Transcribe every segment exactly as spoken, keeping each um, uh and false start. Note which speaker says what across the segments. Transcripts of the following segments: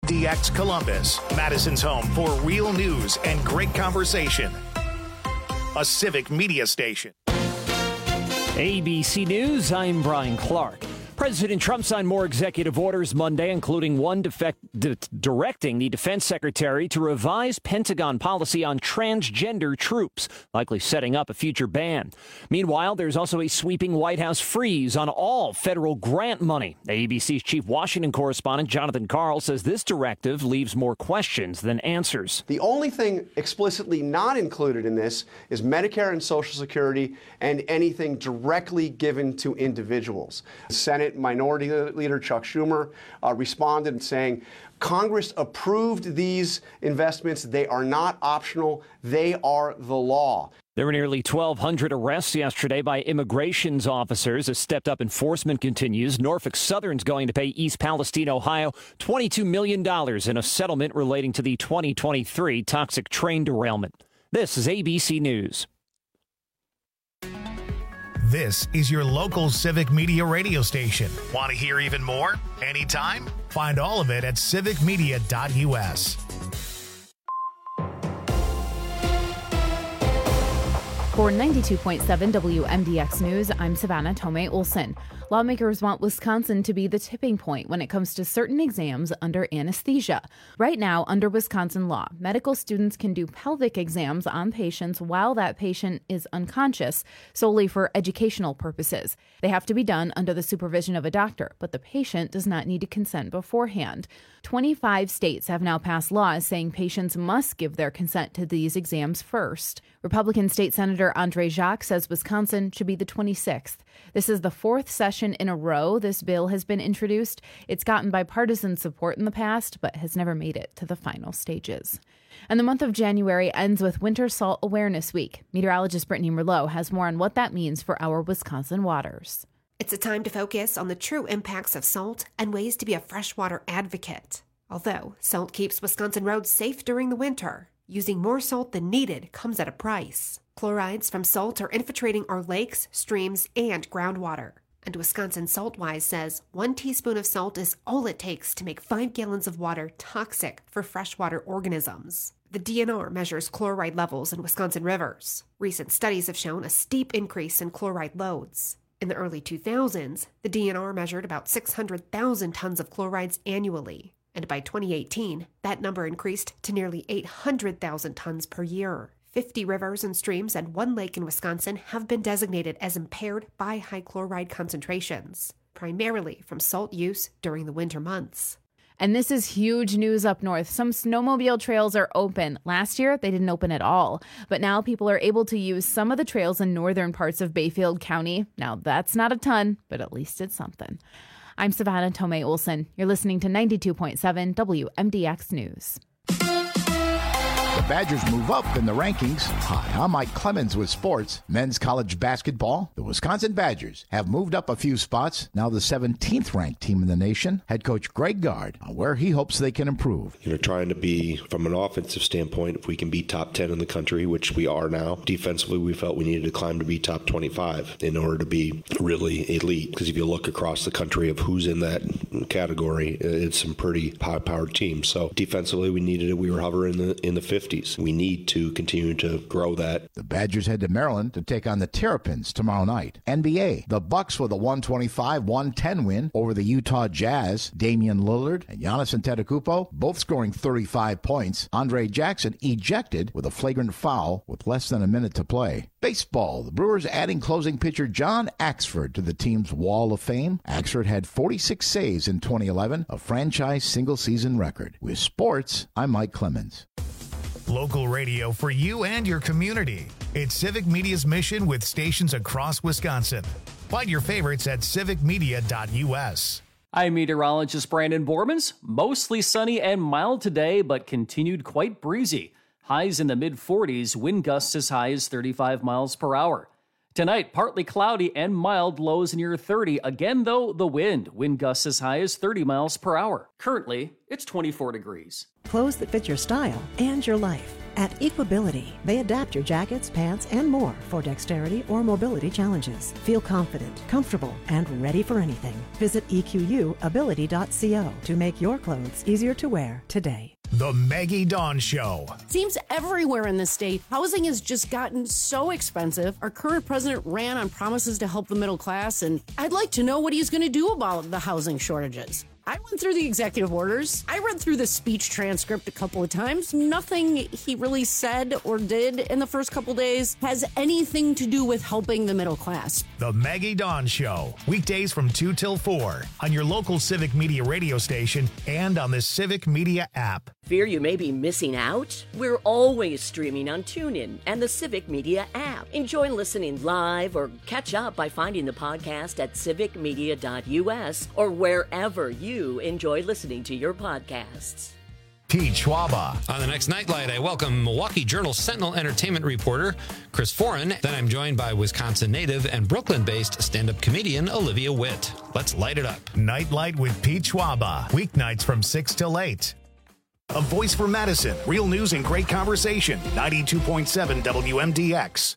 Speaker 1: D X Columbus, Madison's home for real news and great conversation. A Civic Media station.
Speaker 2: A B C News, I'm Brian Clark. President Trump signed more executive orders Monday, including one defect, d- directing the defense secretary to revise Pentagon policy on transgender troops, likely setting up a future ban. Meanwhile, there's also a sweeping White House freeze on all federal grant money. A B C's chief Washington correspondent Jonathan Karl says this directive leaves more questions than answers.
Speaker 3: The only thing explicitly not included in this is Medicare and Social Security and anything directly given to individuals. The Senate Minority Leader Chuck Schumer uh, responded saying, Congress approved these investments. They are not optional. They are the law.
Speaker 2: There were nearly twelve hundred arrests yesterday by immigrations officers as stepped-up enforcement continues. Norfolk Southern's going to pay East Palestine, Ohio, twenty-two million dollars in a settlement relating to the twenty twenty-three toxic train derailment. This is A B C News.
Speaker 1: This is your local Civic Media radio station. Want to hear even more? Anytime? Find all of it at civic media dot u s.
Speaker 4: For ninety-two point seven W M D X News, I'm Savannah Tomei Olson. Lawmakers want Wisconsin to be the tipping point when it comes to certain exams under anesthesia. Right now, under Wisconsin law, medical students can do pelvic exams on patients while that patient is unconscious, solely for educational purposes. They have to be done under the supervision of a doctor, but the patient does not need to consent beforehand. twenty-five states have now passed laws saying patients must give their consent to these exams first. Republican State Senator Andre Jacques says Wisconsin should be the twenty-sixth. This is the fourth session in a row this bill has been introduced. It's gotten bipartisan support in the past, but has never made it to the final stages. And the month of January ends with Winter Salt Awareness Week. Meteorologist Brittany Merlot has more on what that means for our Wisconsin waters.
Speaker 5: It's a time to focus on the true impacts of salt and ways to be a freshwater advocate. Although salt keeps Wisconsin roads safe during the winter, using more salt than needed comes at a price. Chlorides from salt are infiltrating our lakes, streams, and groundwater. And Wisconsin SaltWise says one teaspoon of salt is all it takes to make five gallons of water toxic for freshwater organisms. The D N R measures chloride levels in Wisconsin rivers. Recent studies have shown a steep increase in chloride loads. In the early two thousands, the D N R measured about six hundred thousand tons of chlorides annually. And by twenty eighteen, that number increased to nearly eight hundred thousand tons per year. fifty rivers and streams and one lake in Wisconsin have been designated as impaired by high chloride concentrations, primarily from salt use during the winter months.
Speaker 4: And this is huge news up north. Some snowmobile trails are open. Last year, they didn't open at all. But now people are able to use some of the trails in northern parts of Bayfield County. Now, that's not a ton, but at least it's something. I'm Savannah Tomei Olson. You're listening to ninety-two point seven W M D X News.
Speaker 6: The Badgers move up in the rankings. Hi, I'm Mike Clemens with sports. Men's college basketball. The Wisconsin Badgers have moved up a few spots. Now the seventeenth ranked team in the nation. Head coach Greg Gard on where he hopes they can improve.
Speaker 7: You know, trying to be, from an offensive standpoint, if we can be top ten in the country, which we are now. Defensively, we felt we needed to climb to be top twenty-five in order to be really elite. Because if you look across the country of who's in that category, it's some pretty high-powered teams. So defensively, we needed it. We were hovering in the in the fifties. We need to continue to grow that.
Speaker 6: The Badgers head to Maryland to take on the Terrapins tomorrow night. N B A, the Bucks with a one twenty-five one ten win over the Utah Jazz. Damian Lillard and Giannis Antetokounmpo both scoring thirty-five points. Andre Jackson ejected with a flagrant foul with less than a minute to play. Baseball, the Brewers adding closing pitcher John Axford to the team's Wall of Fame. Axford had forty-six saves in twenty eleven, a franchise single-season record. With sports, I'm Mike Clemens.
Speaker 1: Local radio for you and your community. It's Civic Media's mission with stations across Wisconsin. Find your favorites at civic media dot u s.
Speaker 8: I'm meteorologist Brandon Bormans. Mostly sunny and mild today, but continued quite breezy. Highs in the mid forties, wind gusts as high as thirty-five miles per hour. Tonight, partly cloudy and mild, lows near thirty. Again, though, the wind. Wind gusts as high as thirty miles per hour. Currently, it's twenty-four degrees.
Speaker 9: Clothes that fit your style and your life. At Equability, they adapt your jackets, pants, and more for dexterity or mobility challenges. Feel confident, comfortable, and ready for anything. Visit E Q U ability dot co to make your clothes easier to wear today.
Speaker 1: The Maggie Dawn Show.
Speaker 10: Seems everywhere in the state, housing has just gotten so expensive. Our current president ran on promises to help the middle class, and I'd like to know what he's going to do about the housing shortages. I went through the executive orders. I read through the speech transcript a couple of times. Nothing he really said or did in the first couple days has anything to do with helping the middle class.
Speaker 1: The Maggie Dawn Show. Weekdays from two till four on your local Civic Media radio station and on the Civic Media app.
Speaker 11: Fear you may be missing out? We're always streaming on TuneIn and the Civic Media app. Enjoy listening live or catch up by finding the podcast at civic media dot U S or wherever you enjoy listening to your podcasts.
Speaker 1: Pete Schwaba.
Speaker 12: On the next Nightlight, I welcome Milwaukee Journal Sentinel entertainment reporter Chris Foran. Then I'm joined by Wisconsin native and Brooklyn-based stand-up comedian Olivia Witt. Let's light it up.
Speaker 1: Nightlight with Pete Schwaba. Weeknights from six till eight. A voice for Madison. Real news and great conversation. ninety-two point seven W M D X.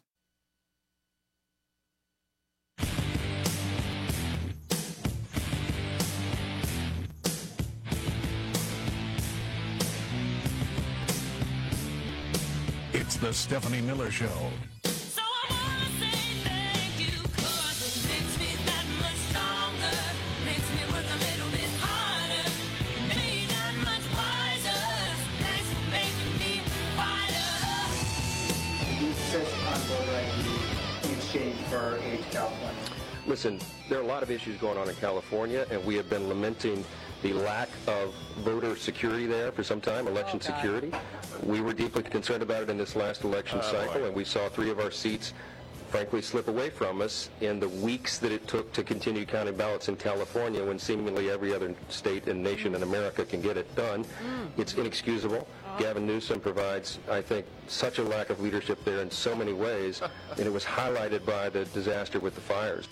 Speaker 13: It's the Stephanie Miller Show.
Speaker 14: So I wanna say thank you, 'cause it makes me that much stronger, makes me work a little bit harder, made that much wiser. Thanks for making me fighter.
Speaker 15: You insist on voter I D in exchange for aid to California.
Speaker 16: Listen, there are a lot of issues going on in California, and we have been lamenting the lack of voter security there for some time, election oh, security. We were deeply concerned about it in this last election oh, cycle, boy. and we saw three of our seats, frankly, slip away from us in the weeks that it took to continue counting ballots in California when seemingly every other state and nation in America can get it done. Mm. It's inexcusable. Oh. Gavin Newsom provides, I think, such a lack of leadership there in so many ways, and it was highlighted by the disaster with the fires.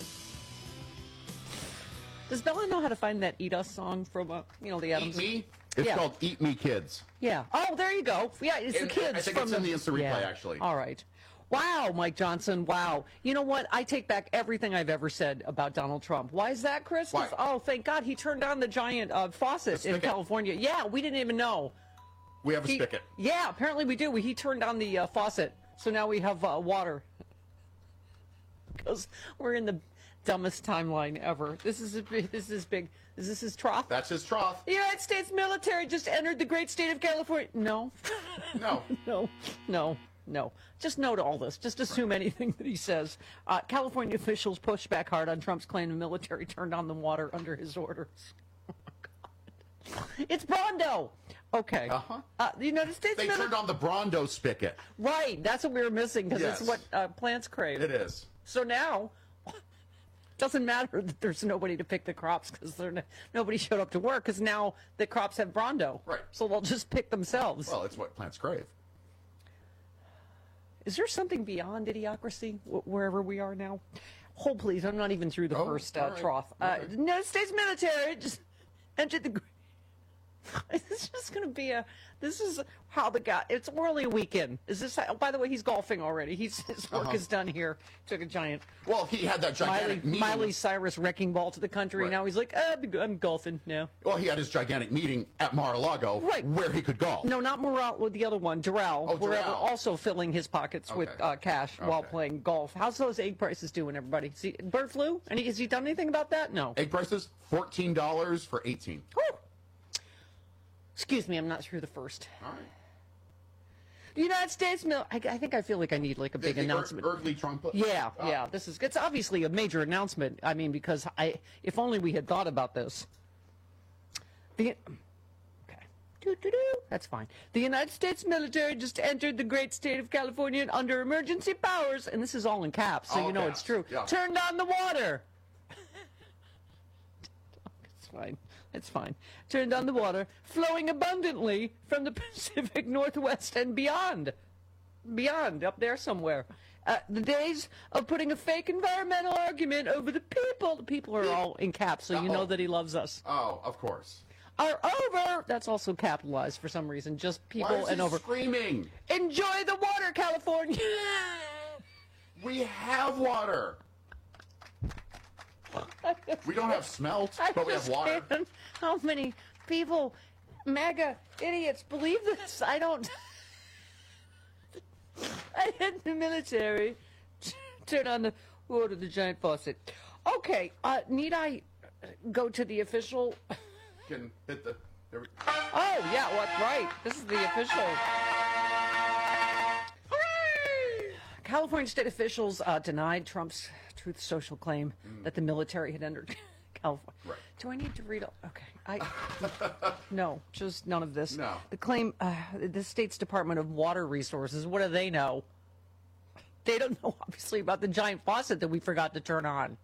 Speaker 17: Does Bella know how to find that Eat Us song from, uh, you know, the Adams?
Speaker 6: Eat Me? It's yeah. called Eat Me Kids.
Speaker 17: Yeah. Oh, there you go. Yeah, it's
Speaker 6: it,
Speaker 17: the kids.
Speaker 6: I think
Speaker 17: from
Speaker 6: it's in the instant replay,
Speaker 17: yeah.
Speaker 6: actually.
Speaker 17: All right. Wow, Mike Johnson, wow. You know what? I take back everything I've ever said about Donald Trump. Why is that, Chris?
Speaker 6: Why?
Speaker 17: Oh, thank God he turned on the giant uh, faucet in California. Yeah, we didn't even know.
Speaker 6: We have a
Speaker 17: he,
Speaker 6: spigot.
Speaker 17: Yeah, apparently we do. We, he turned on the uh, faucet, so now we have uh, water. Because we're in the dumbest timeline ever. This is a, this is big. Is this his trough?
Speaker 6: That's his trough.
Speaker 17: The United States military just entered the great state of California. No.
Speaker 6: No.
Speaker 17: no. No. No. Just no to all this. Just assume right. anything that he says. Uh, California officials pushed back hard on Trump's claim the military turned on the water under his orders. Oh, my God. It's Brondo. Okay.
Speaker 6: Uh-huh.
Speaker 17: Uh, the United States
Speaker 6: They
Speaker 17: military...
Speaker 6: turned on the Brondo spigot.
Speaker 17: Right. That's what we were missing because
Speaker 6: yes.
Speaker 17: it's what uh, plants crave.
Speaker 6: It is.
Speaker 17: So now... doesn't matter that there's nobody to pick the crops because no, nobody showed up to work because now the crops have Brondo.
Speaker 6: Right.
Speaker 17: So they'll just pick themselves.
Speaker 6: Well, it's what plants crave.
Speaker 17: Is there something beyond idiocracy wh- wherever we are now? Hold, please. I'm not even through the
Speaker 6: oh,
Speaker 17: first uh,
Speaker 6: right.
Speaker 17: trough. Uh,
Speaker 6: okay.
Speaker 17: The United States military just entered the... It's just going to be a... This is how the guy... It's only a weekend. Is this... How, by the way, he's golfing already. He's, his work
Speaker 6: uh-huh.
Speaker 17: is done here. Took a giant...
Speaker 6: Well, he had that gigantic
Speaker 17: Miley,
Speaker 6: meeting.
Speaker 17: Miley Cyrus wrecking ball to the country.
Speaker 6: Right.
Speaker 17: Now he's like, uh, I'm golfing now.
Speaker 6: Well, he had his gigantic meeting at Mar-a-Lago
Speaker 17: right.
Speaker 6: where he could golf.
Speaker 17: No, not Morale, with the other one, Doral.
Speaker 6: Oh,
Speaker 17: Where
Speaker 6: Doral.
Speaker 17: also filling his pockets
Speaker 6: okay.
Speaker 17: with uh, cash
Speaker 6: okay.
Speaker 17: while playing golf. How's those egg prices doing, everybody? See, bird flu? Any, has he done anything about that? No.
Speaker 6: Egg prices, fourteen dollars for eighteen.
Speaker 17: Whew. Excuse me, I'm not through the first.
Speaker 6: All right.
Speaker 17: The United States, mil- I, I think I feel like I need like a
Speaker 6: the,
Speaker 17: big
Speaker 6: the
Speaker 17: announcement.
Speaker 6: Er- Earthly Trump.
Speaker 17: Yeah,
Speaker 6: oh.
Speaker 17: yeah. This is it's obviously a major announcement. I mean, because I, if only we had thought about this. The, okay, Doo-doo-doo. That's fine. The United States military just entered the great state of California under emergency powers, and this is all in caps, so
Speaker 6: all
Speaker 17: you know
Speaker 6: caps.
Speaker 17: it's true.
Speaker 6: Yeah.
Speaker 17: Turned on the water. It's fine. It's fine. Turned on the water, flowing abundantly from the Pacific Northwest and beyond. Beyond, up there somewhere. Uh, the days of putting a fake environmental argument over the people. The people are all in caps, so you know that he loves us.
Speaker 6: Oh, of course.
Speaker 17: are over. That's also capitalized for some reason. Just people
Speaker 18: Why is
Speaker 17: and
Speaker 18: he
Speaker 17: over.
Speaker 18: screaming?
Speaker 17: Enjoy the water, California.
Speaker 18: We have water. We don't have smelt,
Speaker 17: I
Speaker 18: but we have water.
Speaker 17: understand how many people, MAGA idiots, believe this. I don't. I had the military turn on the water, the giant faucet. Okay, uh, need I go to the official?
Speaker 18: Can hit the. There we,
Speaker 17: Oh, yeah, well, that's right. This is the official. California state officials uh, denied Trump's Truth Social claim
Speaker 18: Mm.
Speaker 17: that the military had entered California.
Speaker 18: Right.
Speaker 17: Do I need to read all? Okay. I No, just none of this.
Speaker 18: No.
Speaker 17: The claim, uh, the state's Department of Water Resources, what do they know? They don't know, obviously, about the giant faucet that we forgot to turn on.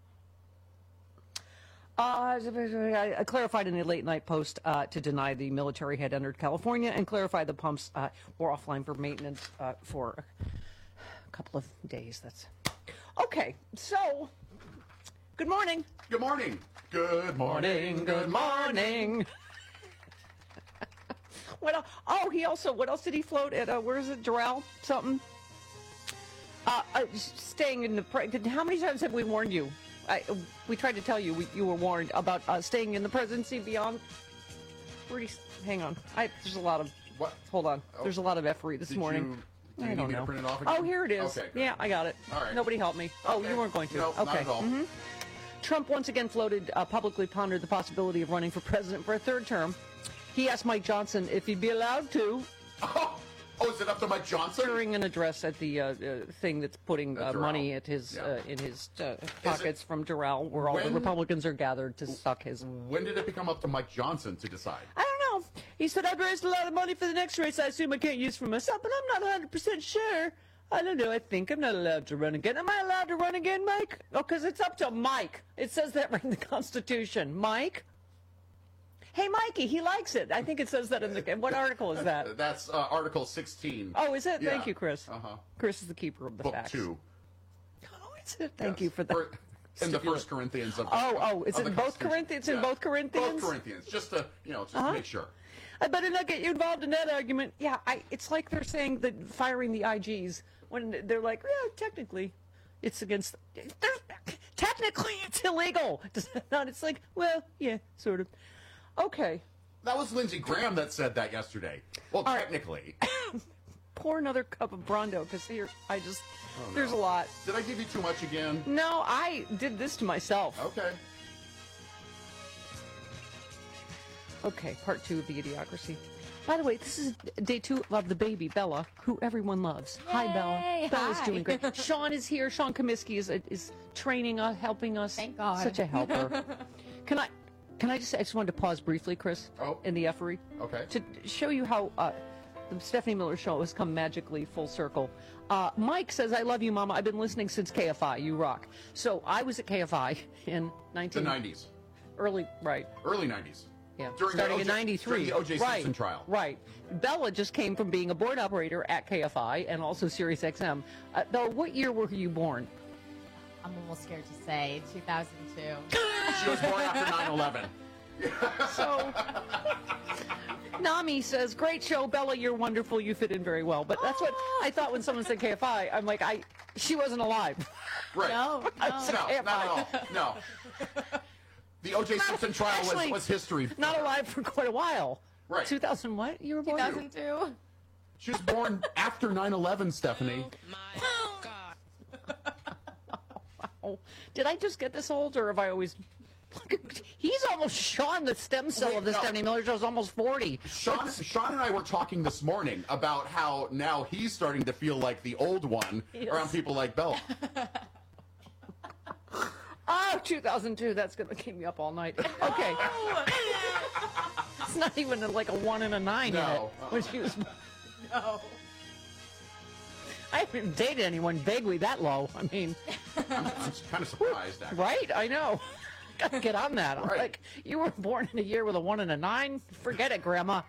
Speaker 17: Uh, I I clarified in a late night post uh, to deny the military had entered California and clarified the pumps uh, were offline for maintenance uh, for a couple of days. That's okay. So, good morning.
Speaker 18: Good morning. Good morning.
Speaker 17: Good morning. What else? Oh, he also. What else did he float at? Uh, where is it? Doral something. Uh, uh, staying in the. Pre- how many times have we warned you? I, we tried to tell you we, you were warned about uh, staying in the presidency beyond. Where do you, hang on. I, there's a lot of.
Speaker 18: What?
Speaker 17: Hold on.
Speaker 18: Oh.
Speaker 17: There's a lot of effery this
Speaker 18: Did
Speaker 17: morning.
Speaker 18: you- do you
Speaker 17: I
Speaker 18: need
Speaker 17: don't
Speaker 18: me to
Speaker 17: know.
Speaker 18: print it off
Speaker 17: Oh,
Speaker 18: again?
Speaker 17: here it is.
Speaker 18: Okay, good.
Speaker 17: Yeah, I got it.
Speaker 18: All right.
Speaker 17: Nobody helped me. Oh,
Speaker 18: Okay.
Speaker 17: you weren't going to.
Speaker 18: No,
Speaker 17: okay.
Speaker 18: not at all.
Speaker 17: Mhm. Trump once again floated, uh, publicly pondered the possibility of running for president for a third term. He asked Mike Johnson if he'd be allowed to.
Speaker 18: Oh, oh is it up to Mike Johnson?
Speaker 17: During an address at the uh, uh, thing that's putting uh,
Speaker 18: At Doral.
Speaker 17: money at his
Speaker 18: Yeah.
Speaker 17: uh, in his uh, pockets from Doral, where all the
Speaker 18: When-
Speaker 17: Republicans are gathered to suck his.
Speaker 18: When did it become up to Mike Johnson to decide?
Speaker 17: I don't know. He said, I've raised a lot of money for the next race. I assume I can't use for myself, but I'm not one hundred percent sure. I don't know. I think I'm not allowed to run again. Am I allowed to run again, Mike? Oh, because it's up to Mike. It says that right in the Constitution. Mike? Hey, Mikey, he likes it. I think it says that in the... What article is that?
Speaker 18: That's uh, Article sixteen.
Speaker 17: Oh, is it?
Speaker 18: Yeah.
Speaker 17: Thank you, Chris.
Speaker 18: Uh-huh.
Speaker 17: Chris is the keeper of the
Speaker 18: Book
Speaker 17: facts.
Speaker 18: two.
Speaker 17: Oh, is it? Thank
Speaker 18: Yes.
Speaker 17: you for that.
Speaker 18: Or in the First Corinthians of the
Speaker 17: Oh, oh, it's
Speaker 18: of
Speaker 17: in
Speaker 18: the
Speaker 17: both
Speaker 18: Constitution.
Speaker 17: Corinthians? It's in
Speaker 18: Yeah.
Speaker 17: both Corinthians?
Speaker 18: Both Corinthians, just to, you know, just
Speaker 17: Uh-huh.
Speaker 18: to make sure.
Speaker 17: I better not get you involved in that argument. Yeah, I, it's like they're saying that firing the I Gs when they're like, yeah, technically, it's against. Technically, it's illegal. It's like, well, yeah, sort of. Okay.
Speaker 18: That was Lindsey Graham that said that yesterday. Well,
Speaker 17: All right.
Speaker 18: technically.
Speaker 17: Pour another cup of Brondo because here, I just,
Speaker 18: Oh, no.
Speaker 17: there's a lot.
Speaker 18: Did I give you too much again?
Speaker 17: No, I did this to myself.
Speaker 18: Okay.
Speaker 17: Okay, part two of the Idiocracy. By the way, this is day two of the baby, Bella, who everyone loves. Hi, Bella.
Speaker 19: Yay,
Speaker 17: Bella's
Speaker 19: hi.
Speaker 17: doing great. Sean is here. Sean Comiskey is is training us, helping us.
Speaker 19: Thank God.
Speaker 17: Such a helper. Can I, can I just, I just wanted to pause briefly, Chris,
Speaker 18: Oh.
Speaker 17: in the effery,
Speaker 18: Okay.
Speaker 17: to show you how uh, the Stephanie Miller Show has come magically full circle. Uh, Mike says, I love you, Mama. I've been listening since K F I. You rock. So I was at K F I in nineteen...
Speaker 18: The nineties.
Speaker 17: Early, right.
Speaker 18: Early nineties.
Speaker 17: Yeah,
Speaker 18: During
Speaker 17: starting
Speaker 18: the
Speaker 17: in
Speaker 18: O J
Speaker 17: ninety-three.
Speaker 18: during the O J
Speaker 17: right,
Speaker 18: Simpson trial.
Speaker 17: Right. Bella just came from being a board operator at K F I and also Sirius X M. Uh, Bella, what year were you born?
Speaker 19: I'm almost scared to say two thousand two.
Speaker 18: She was born after nine eleven.
Speaker 17: So, Nami says, great show, Bella, you're wonderful, you fit in very well. But that's what I thought when someone said K F I. I'm like, I, she wasn't alive.
Speaker 18: Right.
Speaker 19: No,
Speaker 17: I
Speaker 19: no.
Speaker 17: said
Speaker 18: No,
Speaker 17: K F I.
Speaker 18: not at all. No. The O J Simpson trial
Speaker 17: Actually,
Speaker 18: was, was history.
Speaker 17: Not alive for quite a while.
Speaker 18: Right.
Speaker 17: two thousand what? You were born?
Speaker 19: two thousand two.
Speaker 18: She was born after nine eleven, Stephanie.
Speaker 17: Oh, did I just get this old, or have I always... He's almost Sean, the stem cell of the
Speaker 18: No.
Speaker 17: Stephanie Miller Show is almost forty.
Speaker 18: Sean, Sean and I were talking this morning about how now he's starting to feel like the old one
Speaker 17: Yes.
Speaker 18: around people like Bella.
Speaker 17: Oh, two thousand two, that's going to keep me up all night. Okay. It's not even like a one and a nine in it.
Speaker 18: No.
Speaker 17: When she was...
Speaker 19: No.
Speaker 17: I haven't dated anyone vaguely that low. I mean,
Speaker 18: I'm, I'm kind of surprised, actually.
Speaker 17: right? I know. Gotta get on that. I'm
Speaker 18: Right.
Speaker 17: like, you were born in a year with a one and a nine? Forget it, Grandma.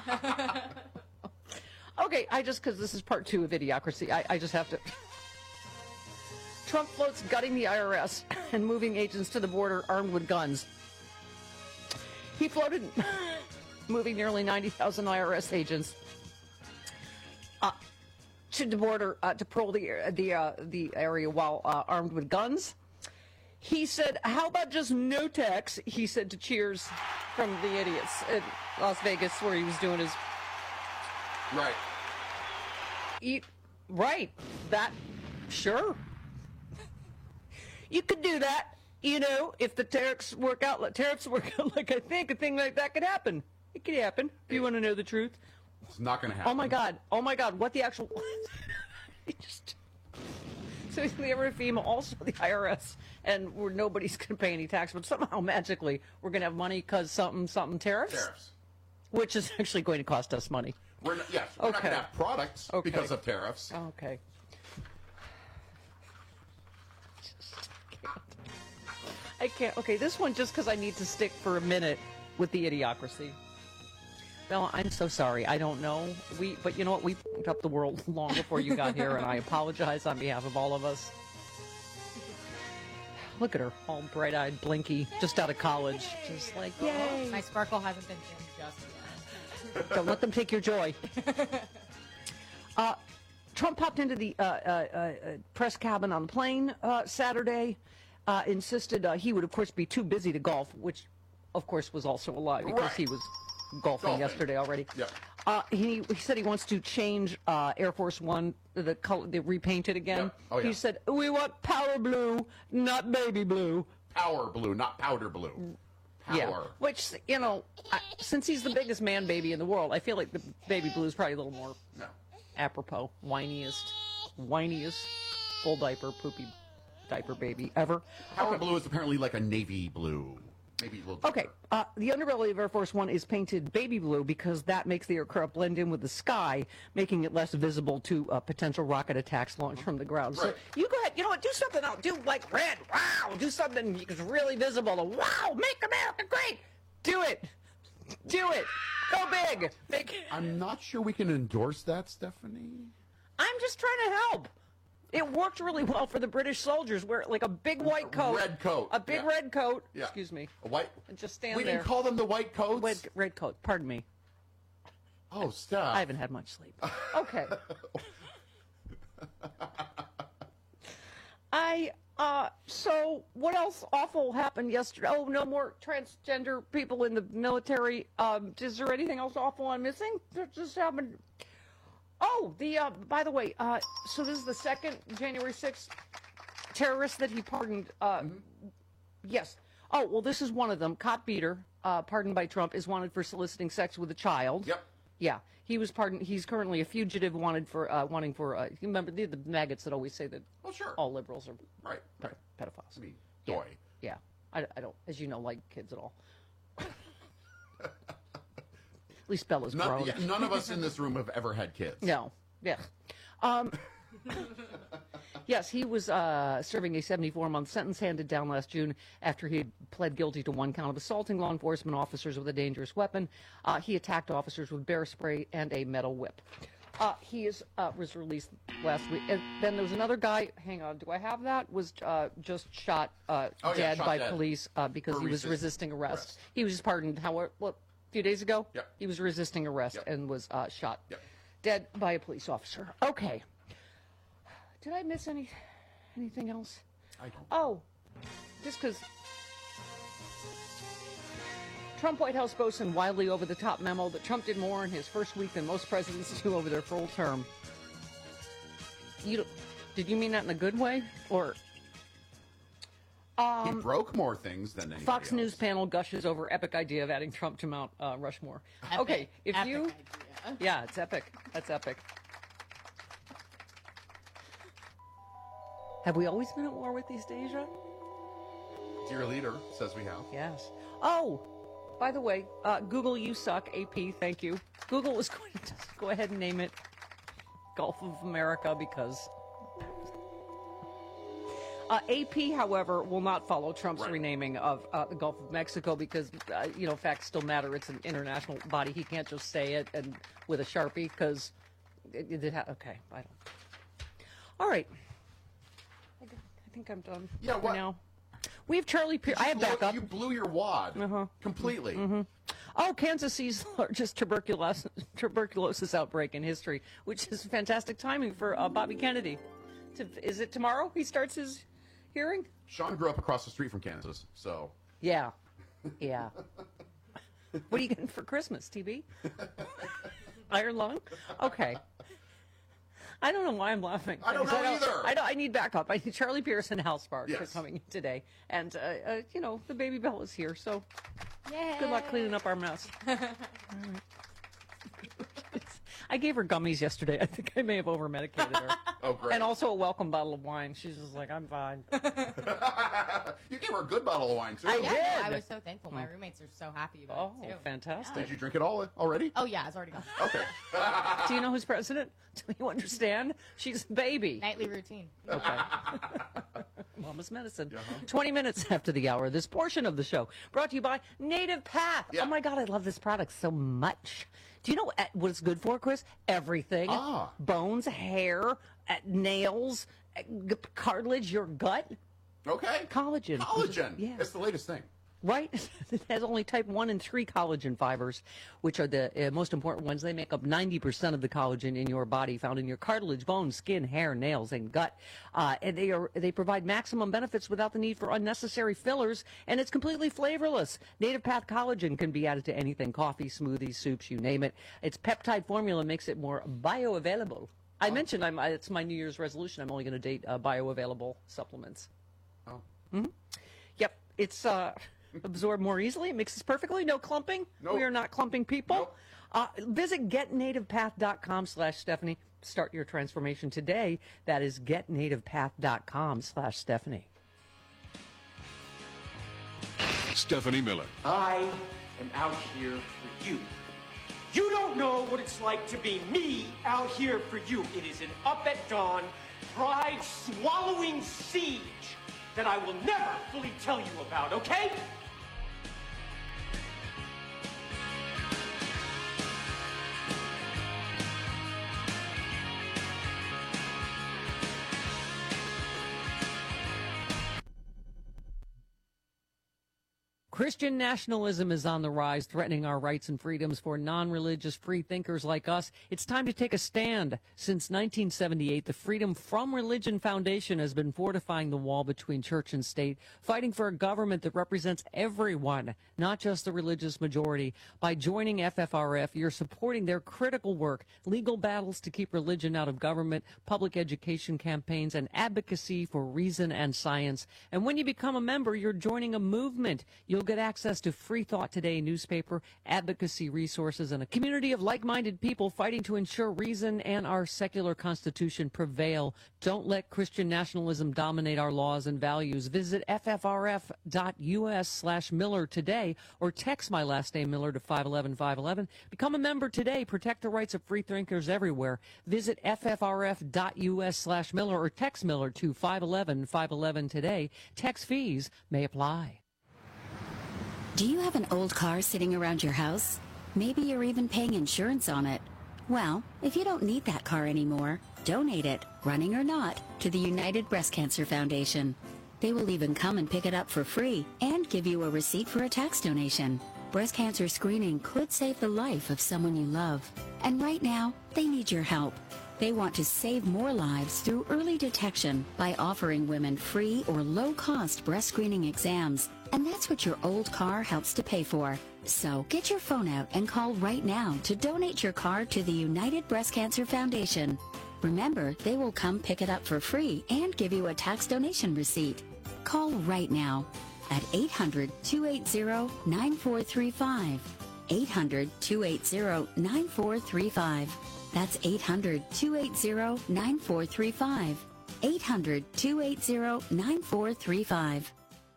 Speaker 17: Okay, I just, because this is part two of Idiocracy, I, I just have to... Trump floats gutting the I R S and moving agents to the border armed with guns. He floated moving nearly ninety thousand I R S agents uh, to the border uh, to patrol the the uh, the area while uh, armed with guns. He said, "How about just no tax?" He said to cheers from the idiots in Las Vegas, where he was doing his
Speaker 18: right.
Speaker 17: Eat right. That sure. You could do that, you know, if the tariffs work out. Like tariffs work out like I think a thing like that could happen. It could happen. If you want to know the truth.
Speaker 18: It's not going to happen.
Speaker 17: Oh my God! Oh my God! What the actual? It just. So the R F E M A, also the I R S, and we're, nobody's going to pay any tax, but somehow magically we're going to have money because something something tariffs.
Speaker 18: Tariffs. Which
Speaker 17: is actually going to cost us money.
Speaker 18: We're not, yes, we're not
Speaker 17: Okay.
Speaker 18: going to have products
Speaker 17: Okay.
Speaker 18: because of tariffs.
Speaker 17: Okay. I can't. Okay, this one just because I need to stick for a minute with the idiocracy. Well, I'm so sorry. I don't know. We, but you know what? We fucked up the world long before you got here, and I apologize on behalf of all of us. Look at her, all bright-eyed, blinky, just out of college, just like yay.
Speaker 19: My sparkle hasn't been dimmed just yet.
Speaker 17: Don't let them take your joy. Uh, Trump popped into the uh, uh, uh, press cabin on the plane uh, Saturday, uh, insisted uh, he would, of course, be too busy to golf, which, of course, was also a lie because
Speaker 18: Right.
Speaker 17: he was golfing,
Speaker 18: Golfing.
Speaker 17: yesterday already.
Speaker 18: Yep.
Speaker 17: Uh, he, he said he wants to change uh, Air Force One, the color, they repaint it again.
Speaker 18: Yep. Oh, yeah.
Speaker 17: He said, we want power blue, not baby blue.
Speaker 18: Power blue, not powder blue. Power.
Speaker 17: Yeah, which, you know, I, since he's the biggest man baby in the world, I feel like the baby blue is probably a little more
Speaker 18: No.
Speaker 17: apropos, whiniest, whiniest, full diaper, poopy diaper baby ever.
Speaker 18: Power
Speaker 17: Okay.
Speaker 18: blue is apparently like a navy blue. Maybe a little
Speaker 17: Okay, uh, the underbelly of Air Force One is painted baby blue because that makes the aircraft blend in with the sky, making it less visible to uh, potential rocket attacks launched from the ground. So
Speaker 18: Right.
Speaker 17: you go ahead, you know what, do something else. Do like red, wow, do something that's really visible. To, wow, make America great. Do it. Do it. Go big. Make...
Speaker 18: I'm not sure we can endorse that, Stephanie.
Speaker 17: I'm just trying to help. It worked really well for the British soldiers, where like a big white coat,
Speaker 18: Red coat.
Speaker 17: a big
Speaker 18: Yeah.
Speaker 17: red coat.
Speaker 18: Yeah.
Speaker 17: Excuse me.
Speaker 18: A white.
Speaker 17: And just stand
Speaker 18: we
Speaker 17: there.
Speaker 18: didn't call them the white coats.
Speaker 17: Red, red coat. Pardon me.
Speaker 18: Oh, stop.
Speaker 17: I haven't had much sleep. Okay. I uh so what else awful happened yesterday? Oh, no more transgender people in the military. Um, is there anything else awful I'm missing that just happened? Oh, the uh by the way, uh so this is the second January sixth terrorist that he pardoned. Uh yes. Oh, well, this is one of them. Cop beater, uh, pardoned by Trump, is wanted for soliciting sex with a child.
Speaker 18: Yep.
Speaker 17: Yeah, he was pardoned. He's currently a fugitive, wanted for uh, wanting for. Uh, you remember the, the maggots that always say that
Speaker 18: Oh, sure.
Speaker 17: all liberals are
Speaker 18: Right.
Speaker 17: ped-
Speaker 18: Right.
Speaker 17: pedophiles.
Speaker 18: I mean,
Speaker 17: Yeah.
Speaker 18: doy.
Speaker 17: Yeah, I, I don't, as you know, like kids at all. At least Bella's
Speaker 18: None,
Speaker 17: grown.
Speaker 18: yeah, none of us in this room have ever had kids.
Speaker 17: No. Yeah. Um, yes, he was uh, serving a seventy-four month sentence handed down last June after he had pled guilty to one count of assaulting law enforcement officers with a dangerous weapon. Uh, he attacked officers with bear spray and a metal whip. Uh, he is uh, was released last week. And then there was another guy. Hang on, do I have that? Was uh, just shot uh,
Speaker 18: Oh, yeah,
Speaker 17: dead
Speaker 18: shot
Speaker 17: by
Speaker 18: dead.
Speaker 17: police uh, because
Speaker 18: For
Speaker 17: he was
Speaker 18: resist-
Speaker 17: resisting arrest.
Speaker 18: arrest.
Speaker 17: He was pardoned. However, what, a few days ago,
Speaker 18: Yep.
Speaker 17: he was resisting arrest
Speaker 18: Yep.
Speaker 17: and was uh, shot
Speaker 18: Yep.
Speaker 17: dead by a police officer. Okay. Did I miss any anything else?
Speaker 18: I don't.
Speaker 17: Oh, just because Trump White House boasts in wildly over-the-top memo that Trump did more in his first week than most presidents do over their full term. You don't- did you mean that in a good way, or?
Speaker 18: He
Speaker 17: Um,
Speaker 18: broke more things than anybody
Speaker 17: Fox
Speaker 18: else.
Speaker 17: News panel gushes over epic idea of adding Trump to Mount uh, Rushmore.
Speaker 19: Epic-
Speaker 17: okay, if
Speaker 19: epic
Speaker 17: you,
Speaker 19: idea.
Speaker 17: yeah, it's epic. That's epic. Have we always been at war with East Asia?
Speaker 18: Dear leader says we have.
Speaker 17: Yes. Oh, by the way, uh, Google, you suck. A P, thank you. Google was going to just go ahead and name it Gulf of America because. Uh, A P, however, will not follow Trump's
Speaker 18: Right.
Speaker 17: renaming of uh, the Gulf of Mexico because, uh, you know, facts still matter. It's an international body. He can't just say it and with a Sharpie because it, it ha- okay, I don't. All right. I g- I think I'm done
Speaker 18: Yeah,
Speaker 17: for
Speaker 18: what-
Speaker 17: now. We have Charlie Pierce. I have
Speaker 18: You blew-
Speaker 17: backup.
Speaker 18: You blew your wad
Speaker 17: Uh-huh.
Speaker 18: completely.
Speaker 17: Mm-hmm. Oh, Kansas sees the largest tuberculosis, tuberculosis outbreak in history, which is fantastic timing for uh, Bobby Kennedy. To, is it tomorrow he starts his hearing?
Speaker 18: Sean grew up across the street from Kansas, so.
Speaker 17: Yeah. Yeah. What are you getting for Christmas, T B? Iron lung? Okay. I don't know why I'm laughing.
Speaker 18: I don't
Speaker 17: Because
Speaker 18: know either.
Speaker 17: I, don't, I need backup. I need Charlie Pierce and Hal Sparks
Speaker 18: Yes.
Speaker 17: are coming today. And, uh, uh, you know, the baby Bell is here, so good luck cleaning up our mess. All right. I gave her gummies yesterday. I think I may have over-medicated her.
Speaker 18: Oh, great.
Speaker 17: And also a welcome bottle of wine. She's just like, I'm fine.
Speaker 18: You gave her a good bottle of wine, too.
Speaker 17: I
Speaker 19: Yeah,
Speaker 17: did.
Speaker 19: no, I was so thankful. My roommates are so happy about
Speaker 17: Oh,
Speaker 19: it, too.
Speaker 17: fantastic.
Speaker 18: Did you drink it all already?
Speaker 19: Oh, yeah, it's already gone.
Speaker 18: Okay.
Speaker 17: Do you know who's president? Do you understand? She's a baby.
Speaker 19: Nightly routine.
Speaker 17: Okay. Mama's medicine. twenty minutes after the hour, this portion of the show brought to you by Native Path.
Speaker 18: Yeah.
Speaker 17: Oh my God, I love this product so much. Do you know what what it's good for, Chris? Everything.
Speaker 18: Ah.
Speaker 17: Bones, hair, uh, nails, uh, g- cartilage, your gut.
Speaker 18: Okay.
Speaker 17: Collagen.
Speaker 18: Collagen.
Speaker 17: Yeah.
Speaker 18: It's the latest thing.
Speaker 17: Right? It has only type one and three collagen fibers, which are the uh, most important ones. They make up ninety percent of the collagen in your body, found in your cartilage, bones, skin, hair, nails, and gut. Uh, and they are they provide maximum benefits without the need for unnecessary fillers, and it's completely flavorless. Native Path collagen can be added to anything, coffee, smoothies, soups, you name it. Its peptide formula makes it more bioavailable. I mentioned I'm, it's my New Year's resolution. I'm only going to date uh, bioavailable supplements.
Speaker 18: Oh.
Speaker 17: hmm Yep. It's... Uh, absorb more easily. It mixes perfectly. No clumping.
Speaker 18: Nope.
Speaker 17: We are not clumping people.
Speaker 18: Nope.
Speaker 17: Uh, visit getnativepath.com slash Stephanie. Start your transformation today. That is getnativepath.com slash Stephanie.
Speaker 13: Stephanie Miller.
Speaker 20: I am out here for you. You don't know what it's like to be me out here for you. It is an up at dawn, pride swallowing siege that I will never fully tell you about, okay?
Speaker 17: Christian nationalism is on the rise, threatening our rights and freedoms for non-religious free thinkers like us. It's time to take a stand. Since nineteen seventy-eight, the Freedom from Religion Foundation has been fortifying the wall between church and state, fighting for a government that represents everyone, not just the religious majority. By joining F F R F, you're supporting their critical work, legal battles to keep religion out of government, public education campaigns, and advocacy for reason and science. And when you become a member, you're joining a movement. You'll get access to Free Thought Today newspaper, advocacy resources, and a community of like-minded people fighting to ensure reason and our secular constitution prevail. Don't let Christian nationalism dominate our laws and values. Visit ffrf.us slash Miller today or text my last name Miller to five one one five one one. Become a member today. Protect the rights of free thinkers everywhere. Visit ffrf.us slash Miller or text Miller to five one one five one one today. Text fees may apply.
Speaker 21: Do you have an old car sitting around your house? Maybe you're even paying insurance on it. Well, if you don't need that car anymore, donate it, running or not, to the United Breast Cancer Foundation. They will even come and pick it up for free and give you a receipt for a tax donation. Breast cancer screening could save the life of someone you love. And right now, they need your help. They want to save more lives through early detection by offering women free or low-cost breast screening exams. And that's what your old car helps to pay for. So get your phone out and call right now to donate your car to the United Breast Cancer Foundation. Remember, they will come pick it up for free and give you a tax donation receipt. Call right now at eight hundred, two eight zero, nine four three five. eight hundred, two eight zero, nine four three five. That's eight hundred, two eight zero, nine four three five. eight hundred, two eight zero, nine four three five.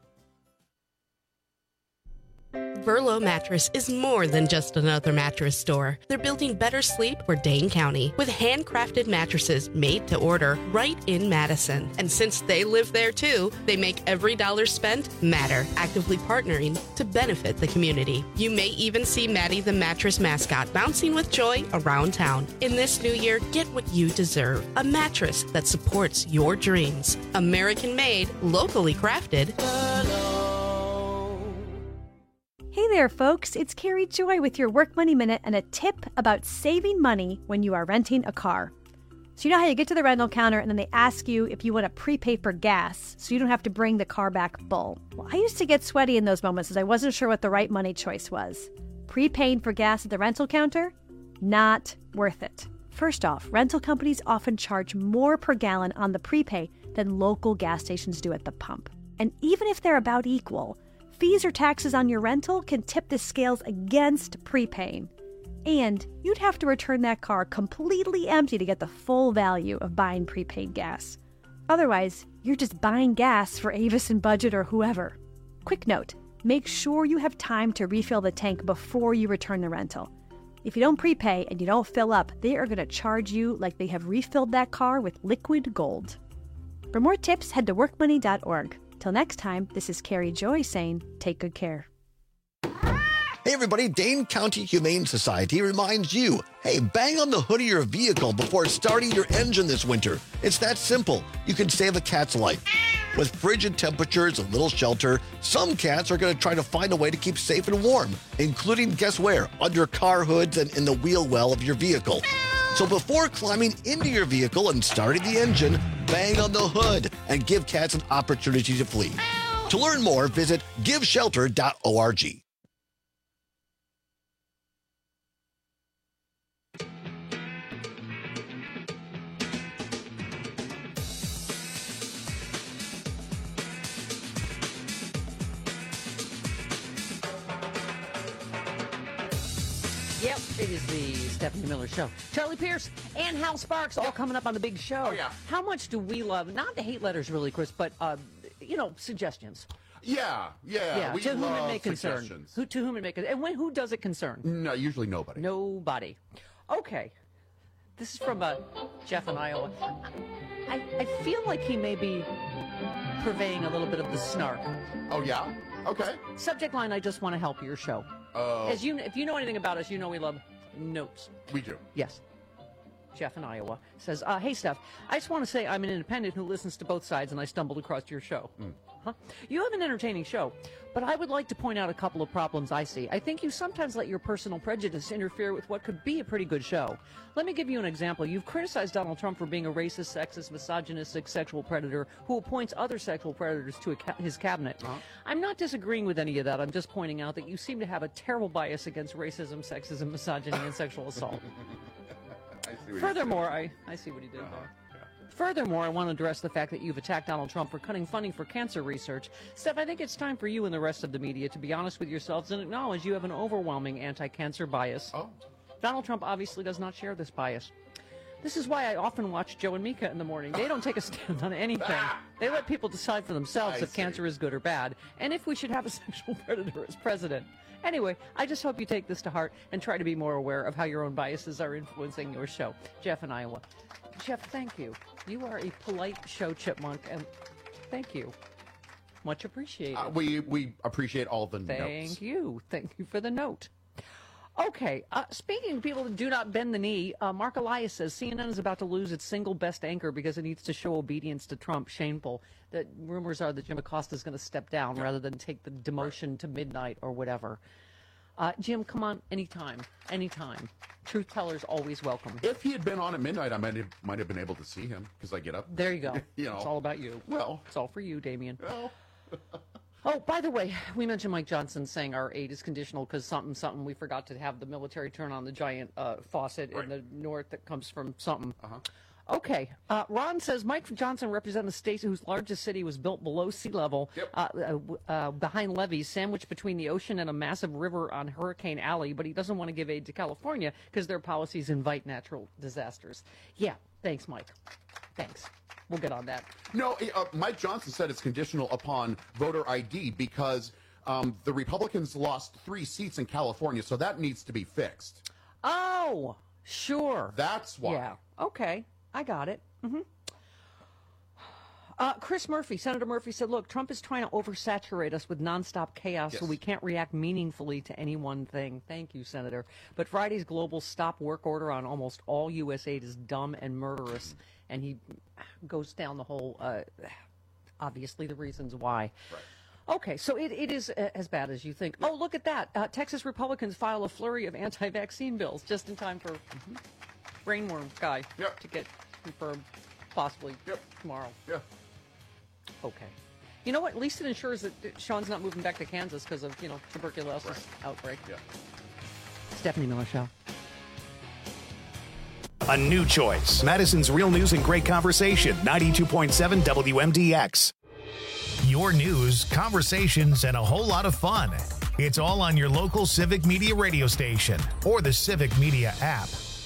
Speaker 22: Burlow Mattress is more than just another mattress store. They're building better sleep for Dane County with handcrafted mattresses made to order right in Madison. And since they live there too, they make every dollar spent matter, actively partnering to benefit the community. You may even see Maddie the mattress mascot bouncing with joy around town. In this new year, get what you deserve. A mattress that supports your dreams. American made, locally crafted.
Speaker 23: Hey
Speaker 2: there, folks. It's Carrie Joy with your Work Money Minute and a tip about saving money when you are renting a car. So you know how you get to the rental counter and then they ask you if you want to prepay for gas so you don't have to bring the car back full. Well, I used to get sweaty in those moments as I wasn't sure what the right money choice was. Prepaying for gas at the rental counter? Not worth it. First off, rental companies often charge more per gallon on the prepay than local gas stations do at the pump. And even if they're about equal, fees or taxes on your rental can tip the scales against prepaying. And you'd have to return that car completely empty to get the full value of buying prepaid gas. Otherwise, you're just buying gas for Avis and Budget or whoever. Quick note, make sure you have time to refill the tank before you return the rental. If you don't prepay and you don't fill up, they are going to charge you like they have refilled that car with liquid gold. For more tips, head to work money dot org. Till next time, this is Carrie Joy saying, take good care.
Speaker 3: Hey everybody, Dane County Humane Society reminds you, hey, bang on the hood of your vehicle before starting your engine this winter. It's that simple. You can save a cat's life. With frigid temperatures and little shelter, some cats are going to try to find a way to keep safe and warm, including, guess where? Under car hoods and in the wheel well of your vehicle. So before climbing into your vehicle and starting the engine, bang on the hood and give cats an opportunity to flee. To learn more, visit give shelter dot org.
Speaker 17: Yep, it is the Stephanie Miller Show. Charlie Pierce and Hal Sparks all coming up on the big show.
Speaker 18: Oh, yeah.
Speaker 17: How much do we love, not the hate letters really, Chris, but, uh, you know, suggestions.
Speaker 18: Yeah, yeah.
Speaker 17: Yeah,
Speaker 18: we
Speaker 17: to whom it
Speaker 18: love
Speaker 17: may concern.
Speaker 18: suggestions.
Speaker 17: Who, to whom it may concern. And when, who does it concern?
Speaker 18: No, usually nobody.
Speaker 17: Nobody. Okay. This is from uh, Jeff in Iowa. I, I feel like he may be purveying a little bit of the snark.
Speaker 18: Oh, yeah? Okay.
Speaker 17: Subject line, I just want to help your show.
Speaker 18: Oh.
Speaker 17: As you, if you know anything about us, you know we love notes.
Speaker 18: We do.
Speaker 17: Yes. Jeff in Iowa says, uh, hey, Steph, I just want to say I'm an independent who listens to both sides, and I stumbled across your show.
Speaker 18: Mm.
Speaker 17: Huh? You have an entertaining show, but I would like to point out a couple of problems I see. I think you sometimes let your personal prejudice interfere with what could be a pretty good show. Let me give you an example. You've criticized Donald Trump for being a racist, sexist, misogynistic sexual predator who appoints other sexual predators to a ca- his cabinet.
Speaker 18: Uh-huh.
Speaker 17: I'm not disagreeing with any of that. I'm just pointing out that you seem to have a terrible bias against racism, sexism, misogyny, and sexual assault.
Speaker 18: I see what
Speaker 17: Furthermore, I, I see what he did there. Furthermore, I want to address the fact that you've attacked Donald Trump for cutting funding for cancer research. Steph, I think it's time for you and the rest of the media to be honest with yourselves and acknowledge you have an overwhelming anti-cancer bias.
Speaker 18: Oh.
Speaker 17: Donald Trump obviously does not share this bias. This is why I often watch Joe and Mika in the morning. They don't take a stand on anything. They let people decide for themselves
Speaker 18: I
Speaker 17: if
Speaker 18: see.
Speaker 17: cancer is good or bad, and if we should have a sexual predator as president. Anyway, I just hope you take this to heart and try to be more aware of how your own biases are influencing your show. Jeff in Iowa. Jeff, thank you. You are a polite show chipmunk, and thank you. Much appreciated.
Speaker 18: Uh, we we appreciate all the
Speaker 17: Thank
Speaker 18: notes.
Speaker 17: you. Thank you for the note. Okay, uh, speaking of people that do not bend the knee, uh, Mark Elias says C N N is about to lose its single best anchor because it needs to show obedience to Trump. Shameful. That rumors are that Jim Acosta is going to step down rather than take the demotion to midnight or whatever. Uh, Jim, come on, anytime, anytime. Truth tellers always welcome.
Speaker 18: If he had been on at midnight, I might have, might have been able to see him because I get up.
Speaker 17: There you go.
Speaker 18: You know.
Speaker 17: It's all about you.
Speaker 18: Well.
Speaker 17: It's all for you, Damien.
Speaker 18: Well.
Speaker 17: Oh, by the way, we mentioned Mike Johnson saying our aid is conditional because something, something. We forgot to have the military turn on the giant uh, faucet
Speaker 18: Right.
Speaker 17: in the north that comes from something.
Speaker 18: Uh-huh.
Speaker 17: Okay. Uh, Ron says Mike Johnson represents a state whose largest city was built below sea level,
Speaker 18: Yep.
Speaker 17: uh, uh, uh, behind levees, sandwiched between the ocean and a massive river on Hurricane Alley, but he doesn't want to give aid to California because their policies invite natural disasters. Yeah. Thanks, Mike. Thanks. We'll get on that.
Speaker 18: No, uh, Mike Johnson said it's conditional upon voter I D because um, the Republicans lost three seats in California, so that needs to be fixed.
Speaker 17: Oh, sure.
Speaker 18: That's why.
Speaker 17: Yeah. Okay. I got it. Mm-hmm. Uh, Chris Murphy, Senator Murphy said, look, Trump is trying to oversaturate us with nonstop chaos so
Speaker 18: Yes.
Speaker 17: we can't react meaningfully to any one thing. Thank you, Senator. But Friday's global stop work order on almost all U S aid is dumb and murderous. And he goes down the whole, uh, obviously, the reasons why.
Speaker 18: Right.
Speaker 17: Okay, so it, it is uh, as bad as you think. Oh, look at that. Uh, Texas Republicans file a flurry of anti-vaccine bills just in time for mm-hmm. brainworm guy
Speaker 18: yep.
Speaker 17: to get confirmed possibly
Speaker 18: yep.
Speaker 17: tomorrow.
Speaker 18: Yeah.
Speaker 17: Okay. You know what? At least it ensures that Sean's not moving back to Kansas because of, you know, tuberculosis
Speaker 18: right.
Speaker 17: outbreak.
Speaker 18: Yeah.
Speaker 17: Stephanie Miller Show.
Speaker 1: A new choice. Madison's Real News and Great Conversation, ninety-two point seven W M D X. Your news, conversations, and a whole lot of fun. It's all on your local Civic Media radio station or the Civic Media app.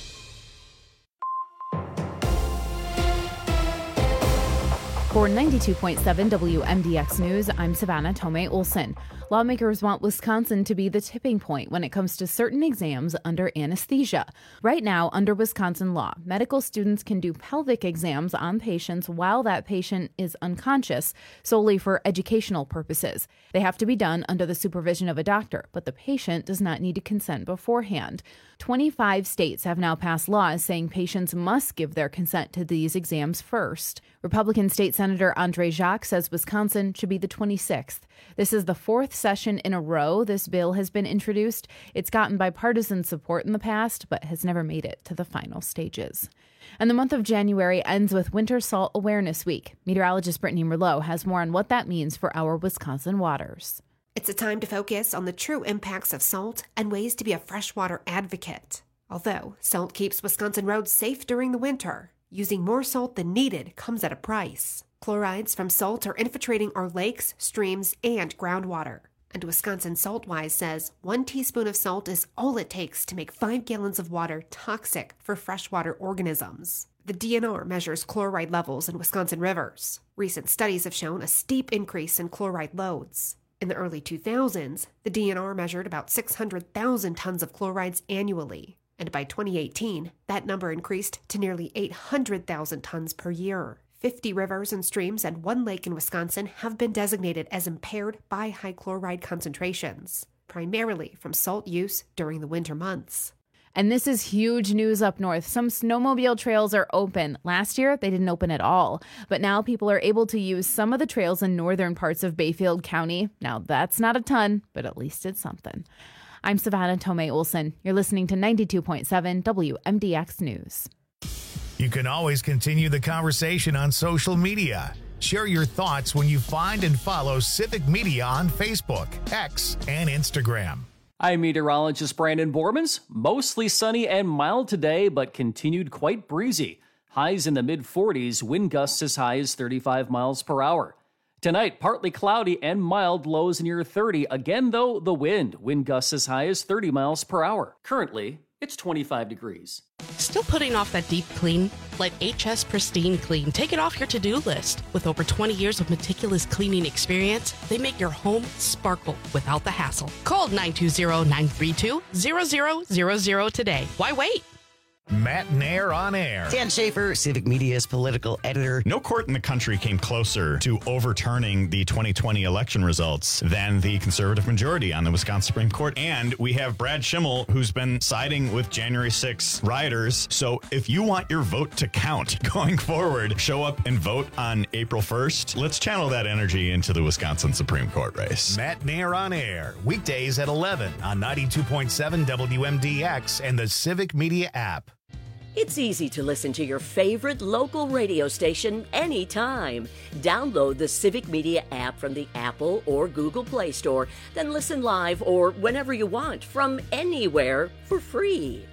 Speaker 4: For ninety-two point seven W M D X News, I'm Savannah Tomei Olson. Lawmakers want Wisconsin to be the tipping point when it comes to certain exams under anesthesia. Right now, under Wisconsin law, medical students can do pelvic exams on patients while that patient is unconscious, solely for educational purposes. They have to be done under the supervision of a doctor, but the patient does not need to consent beforehand. twenty-five states have now passed laws saying patients must give their consent to these exams first. Republican State Senator Andre Jacques says Wisconsin should be the twenty-sixth. This is the fourth session in a row this bill has been introduced. It's gotten bipartisan support in the past, but has never made it to the final stages. And the month of January ends with Winter Salt Awareness Week. Meteorologist Brittany Merlot has more on what that means for our Wisconsin waters.
Speaker 5: It's a time to focus on the true impacts of salt and ways to be a freshwater advocate. Although salt keeps Wisconsin roads safe during the winter, using more salt than needed comes at a price. Chlorides from salt are infiltrating our lakes, streams, and groundwater. And Wisconsin Saltwise says one teaspoon of salt is all it takes to make five gallons of water toxic for freshwater organisms. The D N R measures chloride levels in Wisconsin rivers. Recent studies have shown a steep increase in chloride loads. In the early two thousands, the D N R measured about six hundred thousand tons of chlorides annually. And by twenty eighteen, that number increased to nearly eight hundred thousand tons per year. fifty rivers and streams and one lake in Wisconsin have been designated as impaired by high chloride concentrations, primarily from salt use during the winter months.
Speaker 4: And this is huge news up north. Some snowmobile trails are open. Last year, they didn't open at all. But now people are able to use some of the trails in northern parts of Bayfield County. Now, that's not a ton, but at least it's something. I'm Savannah Tomei Olson. You're listening to ninety-two point seven W M D X News.
Speaker 1: You can always continue the conversation on social media. Share your thoughts when you find and follow Civic Media on Facebook, X, and Instagram.
Speaker 8: I'm meteorologist Brandon Bormans. Mostly sunny and mild today, but continued quite breezy. Highs in the mid forties, wind gusts as high as thirty-five miles per hour. Tonight, partly cloudy and mild, lows near thirty. Again, though, the wind. Wind gusts as high as thirty miles per hour. Currently, it's twenty-five degrees.
Speaker 22: Still putting off that deep clean? Let H S Pristine Clean take it off your to-do list. With over twenty years of meticulous cleaning experience, they make your home sparkle without the hassle. Call nine two zero, nine three two, zero zero zero zero today. Why wait?
Speaker 1: Matt Nair on air.
Speaker 23: Dan Schaefer, Civic Media's political editor.
Speaker 24: No court in the country came closer to overturning the twenty twenty election results than the conservative majority on the Wisconsin Supreme Court. And we have Brad Schimmel, who's been siding with January sixth rioters. So if you want your vote to count going forward, show up and vote on April first. Let's channel that energy into the Wisconsin Supreme Court race.
Speaker 1: Matt Nair on air, weekdays at eleven on ninety-two point seven W M D X and the Civic Media app.
Speaker 11: It's easy to listen to your favorite local radio station anytime. Download the Civic Media app from the Apple or Google Play Store, then listen live or whenever you want from anywhere for free.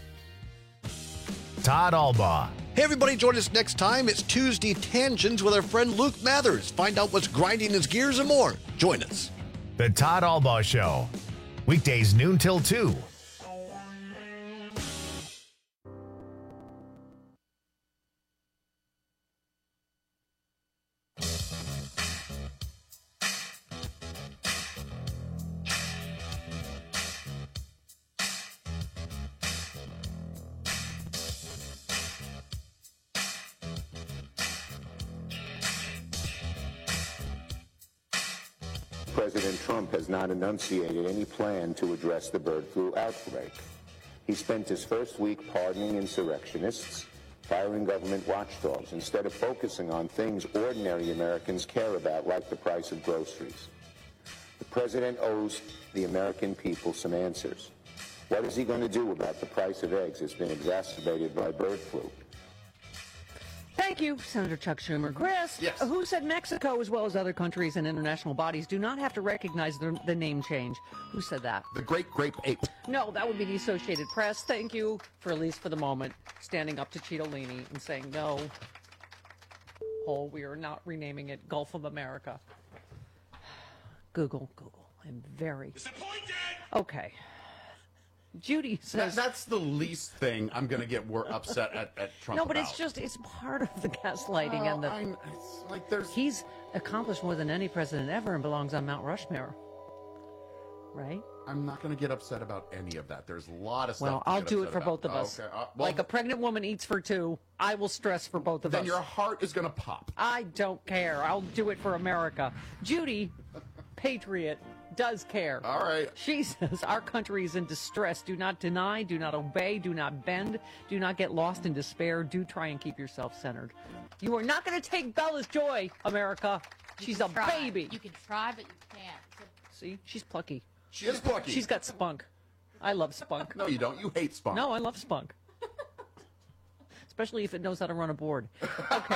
Speaker 1: Todd Albaugh.
Speaker 3: Hey everybody, join us next time. It's Tuesday Tangents with our friend Luke Mathers. Find out what's grinding his gears and more. Join us.
Speaker 1: The Todd Albaugh Show. Weekdays noon till two.
Speaker 25: President Trump has not enunciated any plan to address the bird flu outbreak. He spent his first week pardoning insurrectionists, firing government watchdogs, instead of focusing on things ordinary Americans care about, like the price of groceries. The president owes the American people some answers. What is he going to do about the price of eggs that's been exacerbated by bird flu?
Speaker 17: Thank you, Senator Chuck Schumer. Chris,
Speaker 18: Yes.
Speaker 17: who said Mexico, as well as other countries and international bodies, do not have to recognize the, the name change? Who said that?
Speaker 18: The Great Grape Ape.
Speaker 17: No, that would be the Associated Press. Thank you for, at least for the moment, standing up to Cheetolini and saying, no, oh, we are not renaming it Gulf of America. Google, Google. I'm very...
Speaker 18: Disappointed!
Speaker 17: Okay. Judy
Speaker 18: That,
Speaker 17: says...
Speaker 18: that's the least thing I'm going to get wor- upset at, at Trump
Speaker 17: No, but
Speaker 18: about.
Speaker 17: it's just, it's part of the gaslighting
Speaker 18: Oh,
Speaker 17: and the...
Speaker 18: I'm- it's like there's...
Speaker 17: He's accomplished more than any president ever and belongs on Mount Rushmore. Right?
Speaker 18: I'm not going to get upset about any of that. There's a lot of stuff
Speaker 17: Well,
Speaker 18: to
Speaker 17: I'll
Speaker 18: get
Speaker 17: do it
Speaker 18: upset
Speaker 17: for
Speaker 18: about.
Speaker 17: both of us.
Speaker 18: Okay. Uh, well,
Speaker 17: Like a pregnant woman eats for two, I will stress for both of
Speaker 18: then
Speaker 17: us.
Speaker 18: your heart is going to pop.
Speaker 17: I don't care. I'll do it for America. Judy, patriot, does care.
Speaker 18: All right.
Speaker 17: She says our country is in distress. Do not deny, do not obey, do not bend, do not get lost in despair. Do try and keep yourself centered. You are not going to take Bella's joy, America. She's a
Speaker 19: Try.
Speaker 17: baby.
Speaker 19: You can try, but you can't.
Speaker 17: See, she's plucky.
Speaker 18: She is plucky.
Speaker 17: She's got spunk. I love spunk.
Speaker 18: No, you don't. You hate spunk.
Speaker 17: No, I love spunk. Especially if it knows how to run a board. Okay.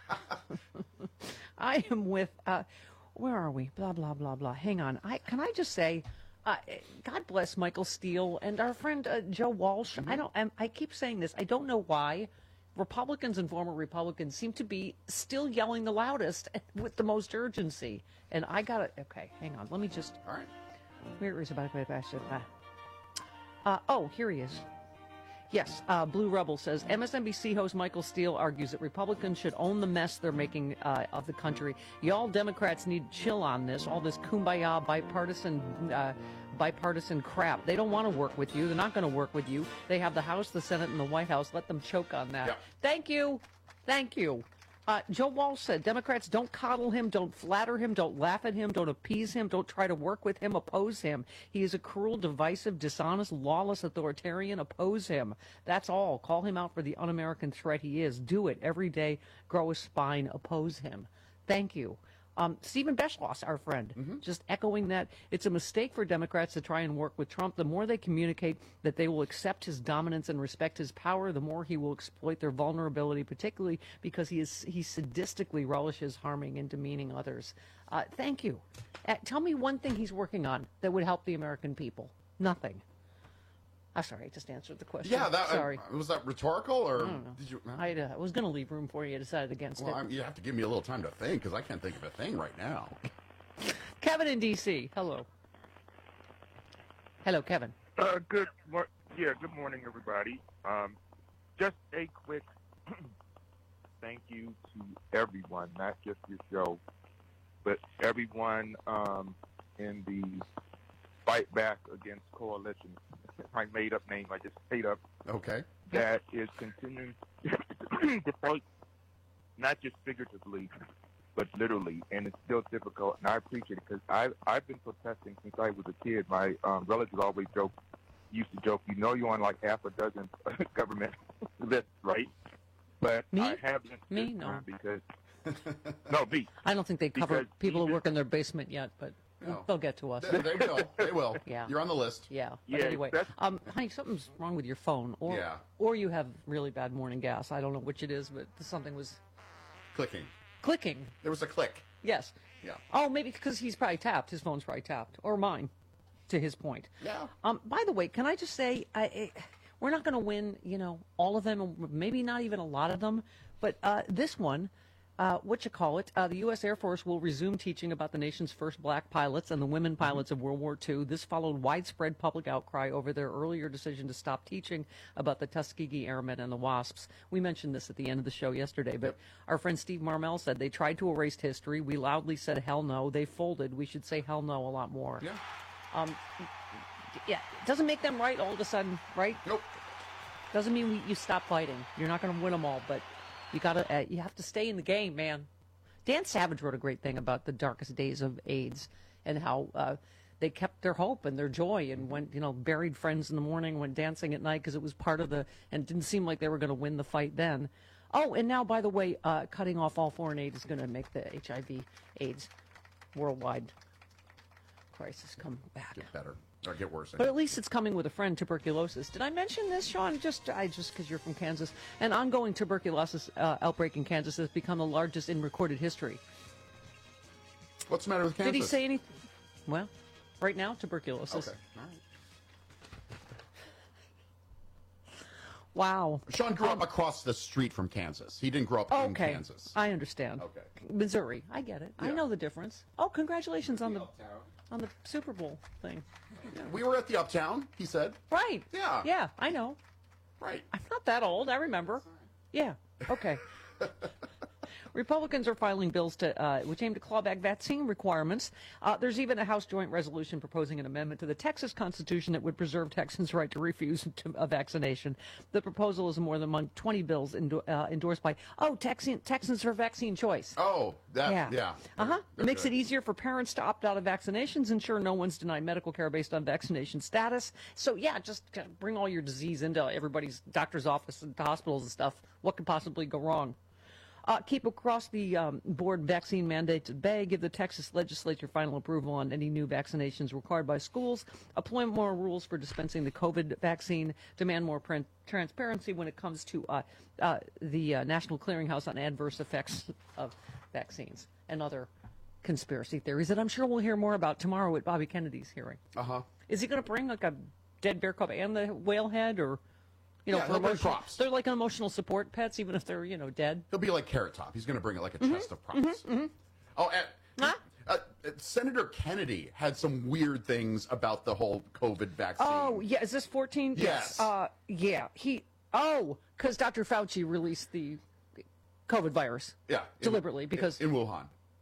Speaker 17: I am with, uh, where are we? Blah, blah, blah, blah. Hang on. I Can I just say, uh, God bless Michael Steele and our friend uh, Joe Walsh. Mm-hmm. I don't. I'm, I keep saying this. I don't know why Republicans and former Republicans seem to be still yelling the loudest with the most urgency. And I got to, okay, hang on. Let me just.
Speaker 18: All right.
Speaker 17: Where is it? Uh, oh, here he is. Yes, uh, Blue Rebel says, M S N B C host Michael Steele argues that Republicans should own the mess they're making uh, of the country. Y'all Democrats need to chill on this, all this kumbaya bipartisan uh, bipartisan crap. They don't want to work with you. They're not going to work with you. They have the House, the Senate, and the White House. Let them choke on that.
Speaker 18: Yeah.
Speaker 17: Thank you. Thank you. Uh, Joe Walsh said, Democrats, don't coddle him, don't flatter him, don't laugh at him, don't appease him, don't try to work with him, oppose him. He is a cruel, divisive, dishonest, lawless authoritarian. Oppose him. That's all. Call him out for the un-American threat he is. Do it every day. Grow a spine. Oppose him. Thank you. Um, Stephen Beschloss, our friend, mm-hmm. just echoing that it's a mistake for Democrats to try and work with Trump. The more they communicate that they will accept his dominance and respect his power, the more he will exploit their vulnerability, particularly because he is he sadistically relishes harming and demeaning others. Uh, thank you. Uh, tell me one thing he's working on that would help the American people. Nothing. I'm sorry, I just answered the question.
Speaker 18: Yeah, that
Speaker 17: sorry.
Speaker 18: Uh, was that rhetorical or
Speaker 17: I don't know.
Speaker 18: did you? Uh,
Speaker 17: I uh, was going to leave room for you. I decided against
Speaker 18: well,
Speaker 17: it.
Speaker 18: I'm, you have to give me a little time to think because I can't think of a thing right now.
Speaker 17: Kevin in D C. Hello. Hello, Kevin.
Speaker 7: Uh, good. Mor- yeah. Good morning, everybody. Um, just a quick thank you to everyone, not just your show, but everyone um, in the fight back against coalition. My made-up name, I just made up.
Speaker 18: Okay.
Speaker 7: That is continuing to fight, not just figuratively, but literally, and it's still difficult. And I appreciate it because I've I've been protesting since I was a kid. My um, relatives always joke, used to joke, you know, you're on like half a dozen government lists, right? But
Speaker 17: Me?
Speaker 7: I haven't
Speaker 17: Me?
Speaker 7: this
Speaker 17: No.
Speaker 7: time because no, me.
Speaker 17: I don't think they cover
Speaker 7: Because
Speaker 17: people who
Speaker 7: even-
Speaker 17: work in their basement yet, but
Speaker 18: No.
Speaker 17: they'll get to us.
Speaker 18: They, they will. They will.
Speaker 17: Yeah.
Speaker 18: You're on the list.
Speaker 17: Yeah. But
Speaker 7: Yeah,
Speaker 17: anyway,
Speaker 7: that's-
Speaker 17: um, honey, something's wrong with your phone, or
Speaker 18: Yeah.
Speaker 17: or you have really bad morning gas. I don't know which it is, but something was
Speaker 18: Clicking.
Speaker 17: clicking.
Speaker 18: There was a click.
Speaker 17: Yes.
Speaker 18: Yeah.
Speaker 17: Oh, maybe because he's probably tapped. His phone's probably tapped, or mine, to his point.
Speaker 18: Yeah.
Speaker 17: Um. By the way, can I just say, I, I we're not going to win, you know, all of them, maybe not even a lot of them, but uh, this one. Uh, what you call it? Uh, the U S Air Force will resume teaching about the nation's first black pilots and the women pilots of World War Two. This followed widespread public outcry over their earlier decision to stop teaching about the Tuskegee Airmen and the WASPs. We mentioned this at the end of the show yesterday, but our friend Steve Marmel said they tried to erase history. We loudly said hell no. They folded. We should say hell no a lot more.
Speaker 18: Yeah.
Speaker 17: Um, yeah, it doesn't make them right all of a sudden, right?
Speaker 18: Nope.
Speaker 17: Doesn't mean we, you stop fighting. You're not going to win them all, but you gotta, uh, you have to stay in the game, man. Dan Savage wrote a great thing about the darkest days of AIDS and how uh, they kept their hope and their joy and went, you know, buried friends in the morning, went dancing at night because it was part of the, and it didn't seem like they were going to win the fight then. Oh, and now, by the way, uh, cutting off all foreign aid is going to make the H I V AIDS worldwide crisis come back.
Speaker 18: Get better or get worse.
Speaker 17: But at least it's coming with a friend, tuberculosis. Did I mention this, Sean? Just I just because you're from Kansas. An ongoing tuberculosis uh, outbreak in Kansas has become the largest in recorded history.
Speaker 18: What's the matter with Kansas?
Speaker 17: Did he say anything? Well, right now, tuberculosis.
Speaker 18: Okay. All right.
Speaker 17: Wow.
Speaker 18: Sean grew up across the street from Kansas. He didn't grow up in
Speaker 17: Okay.
Speaker 18: Kansas.
Speaker 17: I understand.
Speaker 18: Okay.
Speaker 17: Missouri. I get it. I
Speaker 18: Yeah.
Speaker 17: know the difference. Oh, congratulations on the on the Super Bowl thing.
Speaker 18: We were at the Uptown, he said.
Speaker 17: Right.
Speaker 18: Yeah.
Speaker 17: Yeah, I know.
Speaker 18: Right.
Speaker 17: I'm not that old. I remember. Yeah. Okay. Republicans are filing bills to uh, which aim to claw back vaccine requirements. Uh, there's even a House joint resolution proposing an amendment to the Texas Constitution that would preserve Texans' right to refuse to, a vaccination. The proposal is more than among twenty bills endo- uh, endorsed by oh Texan, Texans for vaccine choice.
Speaker 18: Oh, that
Speaker 17: yeah.
Speaker 18: yeah.
Speaker 17: Uh huh. It makes
Speaker 18: good.
Speaker 17: it easier for parents to opt out of vaccinations, ensure no one's denied medical care based on vaccination status. So yeah, just kind of bring all your disease into everybody's doctor's office and hospitals and stuff. What could possibly go wrong? Uh, keep across the um, board vaccine mandates at bay. Give the Texas legislature final approval on any new vaccinations required by schools. Apply more rules for dispensing the COVID vaccine. Demand more pr- transparency when it comes to uh, uh, the uh, National Clearinghouse on adverse effects of vaccines and other conspiracy theories that I'm sure we'll hear more about tomorrow at Bobby Kennedy's hearing.
Speaker 18: Uh huh.
Speaker 17: Is he going to bring like a dead bear cub and the whale head, or? You know,
Speaker 18: Yeah,
Speaker 17: for
Speaker 18: he'll bring
Speaker 17: emotional-
Speaker 18: props.
Speaker 17: They're like an emotional support pets, even if they're, you know, dead.
Speaker 18: He'll be like Carrot Top. He's going to bring it like a
Speaker 17: Mhm,
Speaker 18: chest of props.
Speaker 17: mhm, mhm.
Speaker 18: Oh, and, uh, uh, Senator Kennedy had some weird things about the whole COVID vaccine.
Speaker 17: Oh, yeah. Is this fourteen?
Speaker 18: Yes.
Speaker 17: Uh, yeah. He. Oh, because Doctor Fauci released the COVID virus.
Speaker 18: Yeah. in-
Speaker 17: Deliberately, because.
Speaker 18: in Wuhan.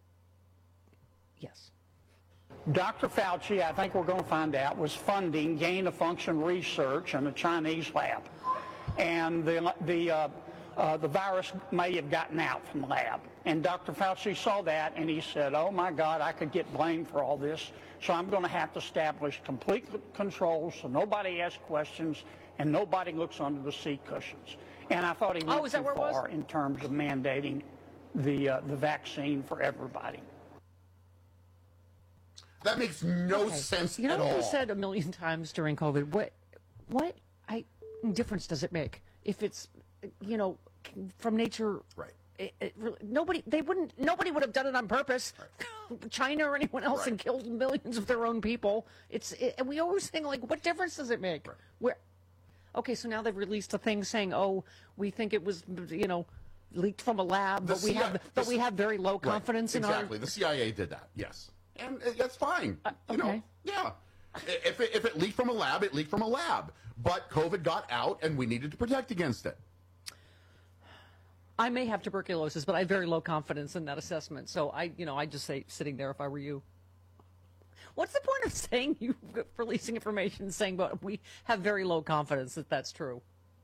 Speaker 17: Yes.
Speaker 9: Doctor Fauci, I think we're going to find out, was funding gain-of-function research in a Chinese lab. And the, the, uh, uh, the virus may have gotten out from the lab. And Doctor Fauci saw that, and he said, oh, my God, I could get blamed for all this, so I'm going to have to establish complete c- controls so nobody asks questions and nobody looks under the seat cushions. And I thought he went
Speaker 17: Oh, is that
Speaker 9: too
Speaker 17: where it was?
Speaker 9: far in terms of mandating the, uh, the vaccine for everybody.
Speaker 18: That makes no
Speaker 17: Okay.
Speaker 18: sense
Speaker 17: You know
Speaker 18: at
Speaker 17: what
Speaker 18: all.
Speaker 17: we said a million times during COVID? What, what I, difference does it make if it's, you know, from nature?
Speaker 18: Right.
Speaker 17: It, it really, nobody, they wouldn't, nobody would have done it on purpose. China or anyone else
Speaker 18: Right.
Speaker 17: and killed millions of their own people. It's, it, and we always think like, what difference does it make?
Speaker 18: Right.
Speaker 17: Where, okay, so now they've released a thing saying, oh, we think it was, you know, leaked from a lab,
Speaker 18: The
Speaker 17: but we
Speaker 18: C I
Speaker 17: have, but
Speaker 18: the-
Speaker 17: we have very low
Speaker 18: Right,
Speaker 17: confidence in our.
Speaker 18: Exactly. The C I A did that, yes. And uh, that's fine. You know,
Speaker 17: okay.
Speaker 18: yeah. I- If it, if it leaked from a lab, it leaked from a lab. But COVID got out, and we needed to protect against it.
Speaker 17: I may have tuberculosis, but I have very low confidence in that assessment. So I, you know, I just say sitting there if I were you. What's the point of saying you releasing information saying, but we have very low confidence that that's true?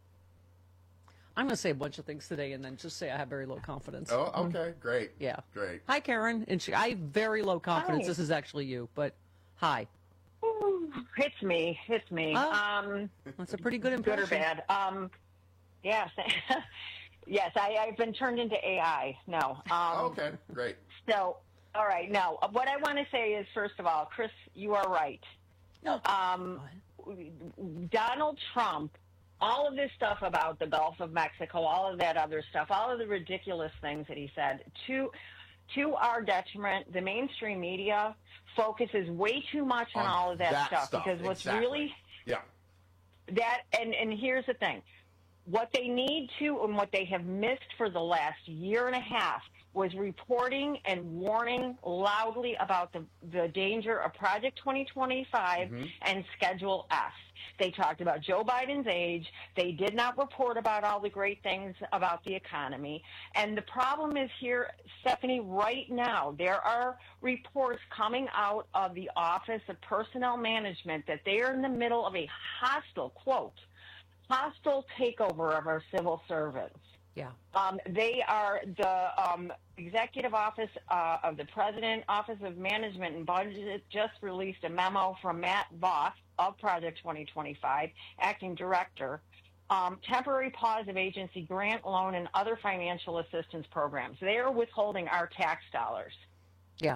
Speaker 17: I'm going to say a bunch of things today and then just say I have very low confidence.
Speaker 18: Oh, okay, great.
Speaker 17: Yeah.
Speaker 18: Great.
Speaker 17: Hi, Karen. And she, I have very low confidence.
Speaker 10: Hi.
Speaker 17: This is actually you, but hi.
Speaker 10: Ooh, it's me. It's me.
Speaker 17: Oh,
Speaker 10: um,
Speaker 17: that's a pretty good
Speaker 10: good
Speaker 17: impression.
Speaker 10: or bad. Um, yes. yes, I, I've been turned into A I. No. Um,
Speaker 18: Okay, great.
Speaker 10: So, all right. Now, what I want to say is, first of all, Chris, you are right.
Speaker 17: No.
Speaker 10: Um, Donald Trump, all of this stuff about the Gulf of Mexico, all of that other stuff, all of the ridiculous things that he said, to to our detriment, the mainstream media focuses way too much on,
Speaker 18: On
Speaker 10: all of that,
Speaker 18: that
Speaker 10: stuff,
Speaker 18: stuff,
Speaker 10: because what's
Speaker 18: exactly.
Speaker 10: really
Speaker 18: Yeah.
Speaker 10: that and and here's the thing, what they need to and what they have missed for the last year and a half was reporting and warning loudly about the, the danger of Project twenty twenty-five
Speaker 12: Mhm.
Speaker 10: and Schedule F. They talked about Joe Biden's age. They did not report about all the great things about the economy. And the problem is here, Stephanie, right now, there are reports coming out of the Office of Personnel Management that they are in the middle of a hostile, quote, hostile takeover of our civil servants.
Speaker 17: Yeah.
Speaker 10: Um, they are the um, Executive Office uh, of the President, Office of Management and Budget just released a memo from Matt Voss of Project twenty twenty-five, Acting Director, um, temporary pause of agency grant, loan, and other financial assistance programs. They are withholding our tax dollars.
Speaker 17: Yeah.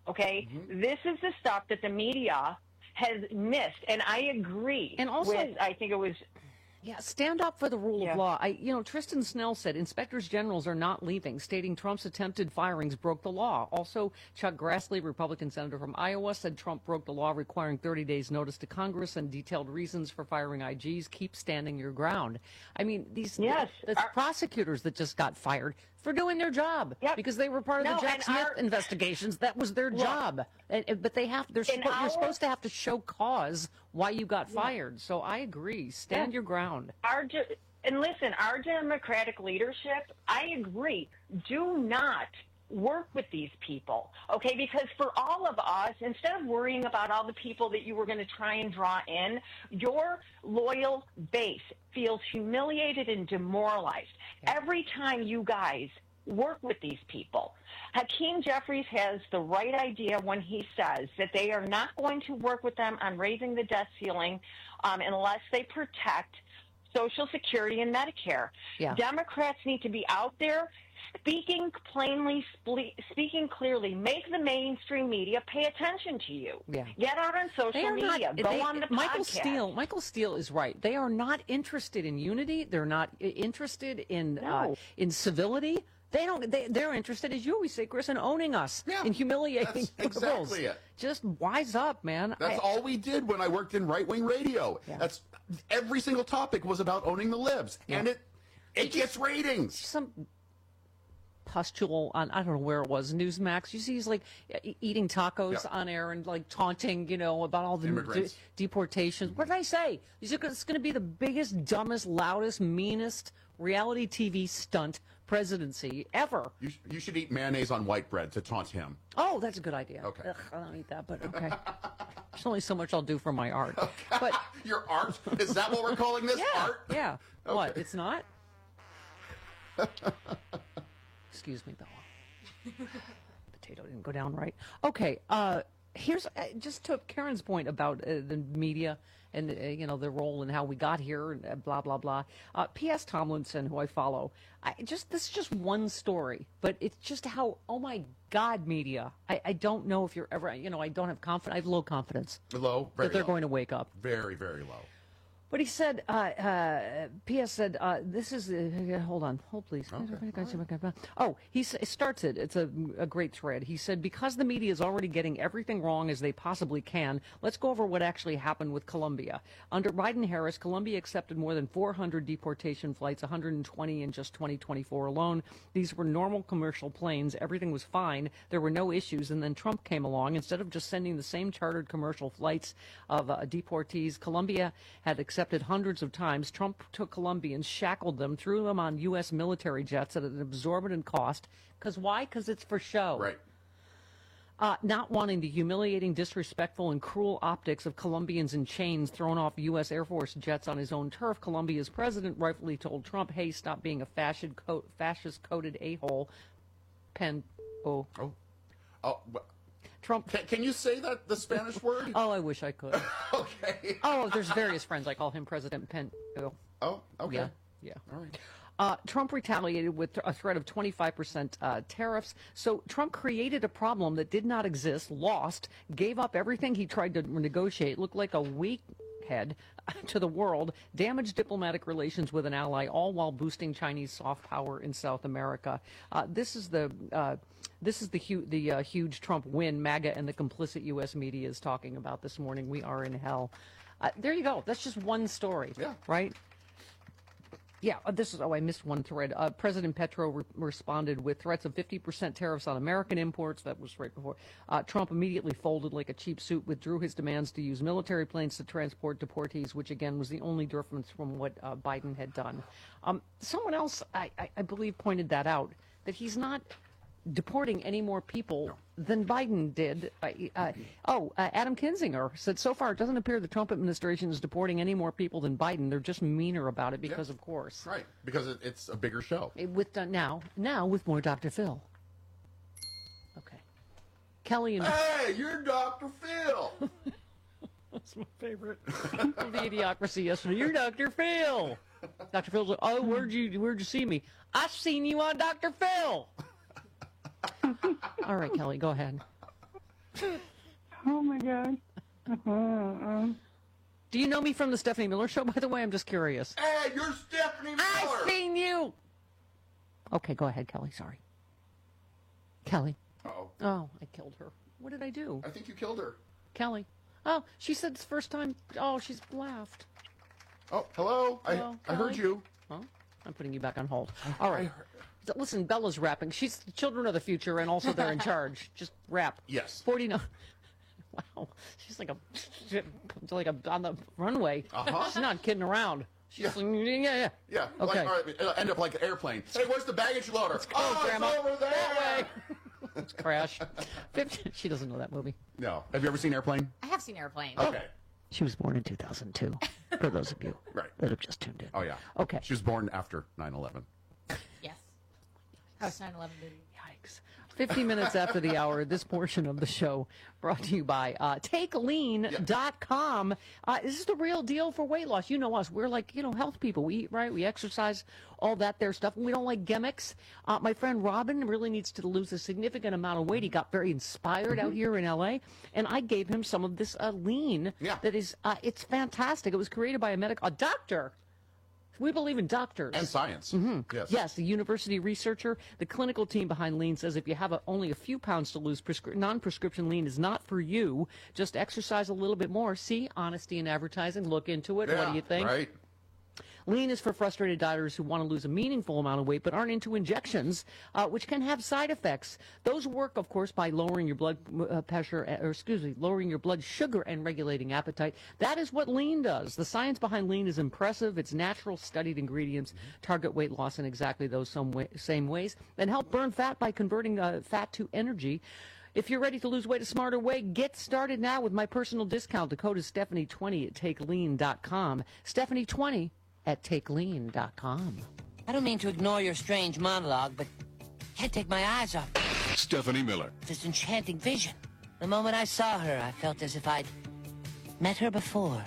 Speaker 10: Okay? Mm-hmm. This is the stuff that the media has missed, and I agree.
Speaker 17: And also,
Speaker 10: with, I think it was...
Speaker 17: Yeah, stand up for the rule
Speaker 10: yeah.
Speaker 17: of law. I, you know, Tristan Snell said inspectors generals are not leaving, stating Trump's attempted firings broke the law. Also, Chuck Grassley, Republican senator from Iowa, said Trump broke the law requiring thirty days notice to Congress and detailed reasons for firing I Gs. Keep standing your ground. I mean, these
Speaker 10: yes.
Speaker 17: the, the
Speaker 10: our,
Speaker 17: prosecutors that just got fired for doing their job
Speaker 10: yep.
Speaker 17: because they were part of
Speaker 10: no,
Speaker 17: the Jack Smith
Speaker 10: our,
Speaker 17: investigations. That was their
Speaker 10: look,
Speaker 17: job. And, but they have, they're suppo-
Speaker 10: our,
Speaker 17: you're supposed to have to show cause why you got yeah. fired. So I agree. Stand yeah. your ground.
Speaker 10: Our And listen, our Democratic leadership, I agree, do not work with these people, okay? Because for all of us, instead of worrying about all the people that you were going to try and draw in, your loyal base feels humiliated and demoralized yeah. every time you guys work with these people. Hakeem Jeffries has the right idea when he says that they are not going to work with them on raising the debt ceiling um, unless they protect Social Security and Medicare.
Speaker 17: Yeah.
Speaker 10: Democrats need to be out there speaking plainly, sple- speaking clearly. Make the mainstream media pay attention to you.
Speaker 17: Yeah.
Speaker 10: Get out on social media.
Speaker 17: Not,
Speaker 10: Go
Speaker 17: they,
Speaker 10: on the
Speaker 17: Michael
Speaker 10: podcast.
Speaker 17: Steele, Michael Steele is right. They are not interested in unity. They're not interested in
Speaker 10: no.
Speaker 17: uh, in civility. They don't. They, they're interested, as you always say, Chris, in owning us,
Speaker 18: yeah,
Speaker 17: in humiliating
Speaker 18: that's
Speaker 17: liberals.
Speaker 18: Exactly it.
Speaker 17: Just wise up, man.
Speaker 18: That's I, all we did when I worked in right-wing radio. Yeah. That's every single topic was about owning the libs, yeah. and it it, it gets just, ratings.
Speaker 17: Some pustule on I don't know where it was Newsmax. You see, he's like eating tacos yep. on air and like taunting, you know, about all the de- deportations. What did I say? It's going to be the biggest, dumbest, loudest, meanest reality T V stunt presidency ever.
Speaker 18: You, sh- you should eat mayonnaise on white bread to taunt him.
Speaker 17: Oh, that's a good idea.
Speaker 18: Okay.
Speaker 17: Ugh, I don't eat that, but okay. There's only so much I'll do for my art.
Speaker 18: Okay.
Speaker 17: But
Speaker 18: your art? Is that what we're calling this?
Speaker 17: Yeah,
Speaker 18: art?
Speaker 17: Yeah.
Speaker 18: Okay.
Speaker 17: What? It's not? Excuse me, Bella. Potato didn't go down right. Okay. Uh, here's uh, just to Karen's point about uh, the media and, uh, you know, the role and how we got here, and uh, blah, blah, blah. Uh, P S. Tomlinson, who I follow, I just this is just one story, but it's just how, oh, my God, media. I, I don't know if you're ever, you know, I don't have confidence. I have low confidence.
Speaker 18: Low? Very
Speaker 17: that they're
Speaker 18: low.
Speaker 17: going to wake up.
Speaker 18: Very, very low.
Speaker 17: But he said, uh, uh, P S said, uh, this is, uh, hold on, hold please. Okay. Oh, he s- starts it. It's a, a great thread. He said, because the media is already getting everything wrong as they possibly can, let's go over what actually happened with Colombia. Under Biden-Harris, Colombia accepted more than four hundred deportation flights, one hundred twenty in just twenty twenty-four alone. These were normal commercial planes. Everything was fine. There were no issues. And then Trump came along. Instead of just sending the same chartered commercial flights of uh, deportees, Colombia had accepted accepted hundreds of times. Trump took Colombians, shackled them, threw them on U S military jets at an exorbitant cost. Because why? Because it's for show.
Speaker 18: Right.
Speaker 17: Uh, not wanting the humiliating, disrespectful, and cruel optics of Colombians in chains thrown off U S Air Force jets on his own turf, Colombia's president rightfully told Trump, hey, stop being a fascist-coded a-hole. Pen... Oh.
Speaker 18: Oh. Oh, well.
Speaker 17: Trump.
Speaker 18: Can, can you say that, the Spanish word?
Speaker 17: Oh, I wish I could.
Speaker 18: Okay.
Speaker 17: Oh, there's various friends. I call him President Pen. Oh,
Speaker 18: oh okay.
Speaker 17: Yeah, yeah.
Speaker 18: All right.
Speaker 17: Uh, Trump retaliated with a threat of twenty-five percent uh, tariffs. So Trump created a problem that did not exist, lost, gave up everything he tried to negotiate, looked like a weak head to the world, damaged diplomatic relations with an ally, all while boosting Chinese soft power in South America. Uh, this is the uh, this is the hu- the uh, huge Trump win MAGA and the complicit U S media is talking about this morning. We are in hell. Uh, there you go. That's just one story.
Speaker 18: Yeah.
Speaker 17: Right. Yeah, uh, this is, oh, I missed one thread. Uh, President Petro re- responded with threats of fifty percent tariffs on American imports. That was right before. Uh, Trump immediately folded like a cheap suit, withdrew his demands to use military planes to transport deportees, which again was the only difference from what uh, Biden had done. Um, someone else, I, I, I believe, pointed that out, that he's not deporting any more people than Biden did. Uh, uh, oh, uh, Adam Kinzinger said, so far it doesn't appear the Trump administration is deporting any more people than Biden. They're just meaner about it because,
Speaker 18: yeah.
Speaker 17: of course.
Speaker 18: Right, because it, it's a bigger show.
Speaker 17: It, with uh, now, now with more Doctor Phil. Okay. Kelly and...
Speaker 18: Hey, you're Doctor Phil!
Speaker 17: That's my favorite. Of the Idiocracy yesterday. You're Doctor Phil! Doctor Phil's like, oh, where'd you, where'd you see me? I seen you on Doctor Phil! All right, Kelly, go ahead.
Speaker 6: Oh, my God. Uh-huh.
Speaker 17: Do you know me from the Stephanie Miller Show, by the way? I'm just curious.
Speaker 18: Hey, you're Stephanie Miller.
Speaker 17: I've seen you. Okay, go ahead, Kelly. Sorry. Kelly.
Speaker 18: Uh-oh.
Speaker 17: Oh, I killed her. What did I do?
Speaker 18: I think you killed her.
Speaker 17: Kelly. Oh, she said it's the first time. Oh, she's laughed.
Speaker 18: Oh, hello.
Speaker 17: Hello,
Speaker 18: I I heard
Speaker 17: Kelly?
Speaker 18: you.
Speaker 17: Oh, I'm putting you back on hold. All right. So, listen, Bella's rapping. She's the children of the future, and also they're in charge. Just rap.
Speaker 18: Yes.
Speaker 17: forty-nine. Wow. She's like a, she's like a on the runway.
Speaker 18: Uh-huh.
Speaker 17: She's not kidding around. She's
Speaker 18: Yeah.
Speaker 17: like, yeah, yeah.
Speaker 18: Yeah.
Speaker 17: Okay.
Speaker 18: Like, all right, it'll end up like an airplane. Hey, where's the baggage loader?
Speaker 17: Let's go,
Speaker 18: oh,
Speaker 17: Grandma.
Speaker 18: it's over there.
Speaker 17: That way. Let's crash. fifty She doesn't know that movie.
Speaker 18: No. Have you ever seen Airplane?
Speaker 19: I have seen Airplane.
Speaker 18: Okay.
Speaker 17: She was born in two thousand two, for those of you
Speaker 18: Right.
Speaker 17: that have just tuned in.
Speaker 18: Oh, yeah.
Speaker 17: Okay.
Speaker 18: She was born after nine eleven.
Speaker 19: Yes. Post nine eleven duty.
Speaker 17: Yikes. fifty minutes after the hour, this portion of the show brought to you by uh, take lean dot com. Uh, this is the real deal for weight loss. You know us. We're like, you know, health people. We eat right. We exercise, all that there stuff. We don't like gimmicks. Uh, my friend Robin really needs to lose a significant amount of weight. He got very inspired out here in L A, and I gave him some of this uh, lean
Speaker 18: Yeah.
Speaker 17: that is, uh, it's fantastic. It was created by a medical, a doctor. We believe in doctors.
Speaker 18: And science.
Speaker 17: Mm-hmm.
Speaker 18: Yes.
Speaker 17: Yes, the university researcher, the clinical team behind lean says if you have a, only a few pounds to lose, prescri- non-prescription lean is not for you. Just exercise a little bit more. See, honesty in advertising. Look into it.
Speaker 18: Yeah,
Speaker 17: What do you think?
Speaker 18: Right.
Speaker 17: Lean is for frustrated dieters who want to lose a meaningful amount of weight but aren't into injections, uh, which can have side effects. Those work, of course, by lowering your blood uh, pressure, or excuse me, lowering your blood sugar and regulating appetite. That is what lean does. The science behind lean is impressive. Its natural, studied ingredients target weight loss in exactly those some way, same ways and help burn fat by converting uh, fat to energy. If you're ready to lose weight a smarter way, get started now with my personal discount. The code is Stephanie twenty at take lean dot com. Stephanie twenty at take lean dot com.
Speaker 12: I don't mean to ignore your strange monologue, but can't take my eyes off
Speaker 13: Stephanie Miller.
Speaker 12: this enchanting vision. The moment I saw her, I felt as if I'd met her before.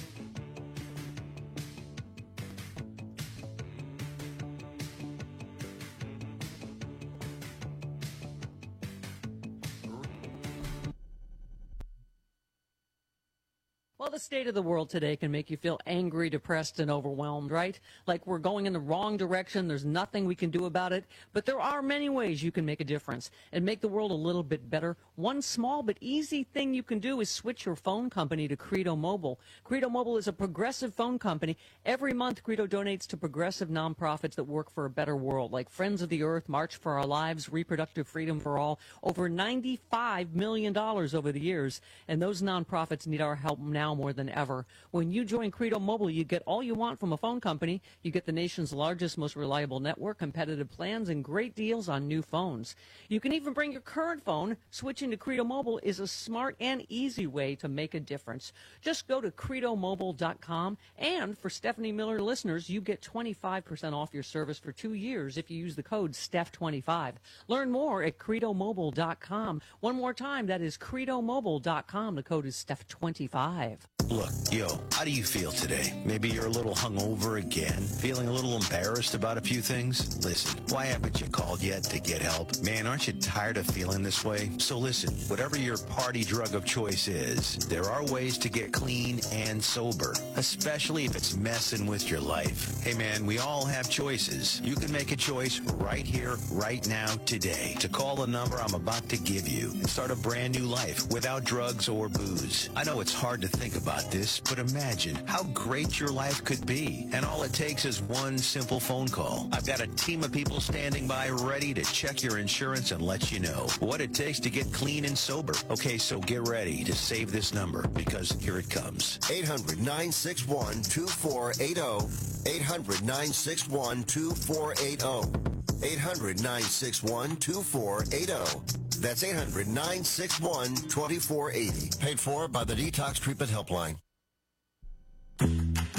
Speaker 17: Well, the state of the world today can make you feel angry, depressed, and overwhelmed, right? Like we're going in the wrong direction. There's nothing we can do about it. But there are many ways you can make a difference and make the world a little bit better. One small but easy thing you can do is switch your phone company to Credo Mobile. Credo Mobile is a progressive phone company. Every month, Credo donates to progressive nonprofits that work for a better world, like Friends of the Earth, March for Our Lives, Reproductive Freedom for All, over ninety-five million dollars over the years. And those nonprofits need our help now more than ever. When you join Credo Mobile, you get all you want from a phone company. You get the nation's largest, most reliable network, competitive plans, and great deals on new phones. You can even bring your current phone. Switching to Credo Mobile is a smart and easy way to make a difference. Just go to credo mobile dot com, and for Stephanie Miller listeners, you get twenty-five percent off your service for two years if you use the code Steph twenty-five. Learn more at credo mobile dot com. One more time, that is credo mobile dot com. The code is Steph twenty-five.
Speaker 14: Look, yo, how do you feel today? Maybe you're a little hungover again? Feeling a little embarrassed about a few things? Listen, why haven't you called yet to get help? Man, aren't you tired of feeling this way? So listen, whatever your party drug of choice is, there are ways to get clean and sober, especially if it's messing with your life. Hey man, we all have choices. You can make a choice right here, right now, today, to call the number I'm about to give you and start a brand new life without drugs or booze. I know it's hard to think about this, but imagine how great your life could be. And all it takes is one simple phone call. I've got a team of people standing by ready to check your insurance and let you know what it takes to get clean and sober. Okay, so get ready to save this number, because here it comes.
Speaker 15: eight hundred, nine six one, two four eight zero. eight hundred, nine six one, two four eight zero. eight hundred, nine six one, two four eight zero. That's eight hundred, nine six one, two four eight zero. Paid for by the Detox Treatment Helpline.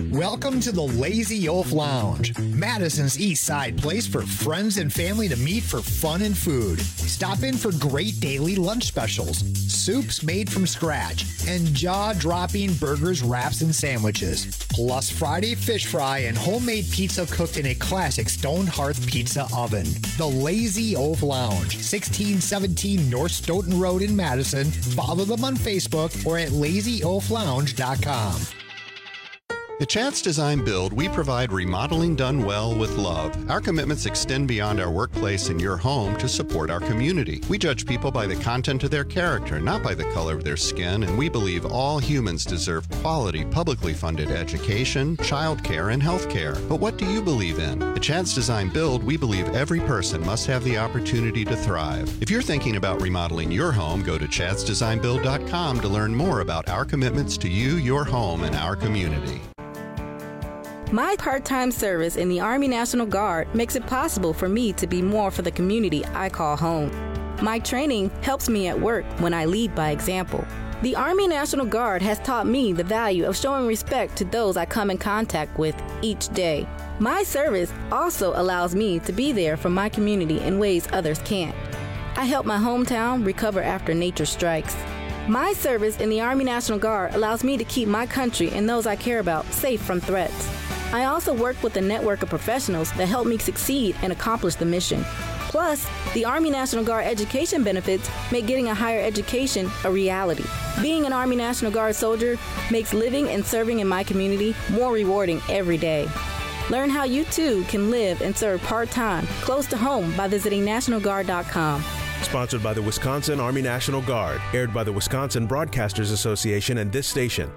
Speaker 2: Welcome to the Lazy Oaf Lounge, Madison's East Side place for friends and family to meet for fun and food. Stop in for great daily lunch specials, soups made from scratch, and jaw-dropping burgers, wraps, and sandwiches. Plus Friday fish fry and homemade pizza cooked in a classic stone hearth pizza oven. The Lazy Oaf Lounge, sixteen seventeen North Stoughton Road in Madison. Follow them on Facebook or at lazy oaf lounge dot com.
Speaker 5: At Chance Design Build, we provide remodeling done well with love. Our commitments extend beyond our workplace and your home to support our community. We judge people by the content of their character, not by the color of their skin, and we believe all humans deserve quality, publicly funded education, childcare, and health care. But what do you believe in? At Chance Design Build, we believe every person must have the opportunity to thrive. If you're thinking about remodeling your home, go to chance design build dot com to learn more about our commitments to you, your home, and our community.
Speaker 16: My part-time service in the Army National Guard makes it possible for me to be more for the community I call home. My training helps me at work when I lead by example. The Army National Guard has taught me the value of showing respect to those I come in contact with each day. My service also allows me to be there for my community in ways others can't. I help my hometown recover after nature strikes. My service in the Army National Guard allows me to keep my country and those I care about safe from threats. I also work with a network of professionals that help me succeed and accomplish the mission. Plus, the Army National Guard education benefits make getting a higher education a reality. Being an Army National Guard soldier makes living and serving in my community more rewarding every day. Learn how you too can live and serve part-time close to home by visiting national guard dot com.
Speaker 20: Sponsored by the Wisconsin Army National Guard. Aired by the Wisconsin Broadcasters Association and this station.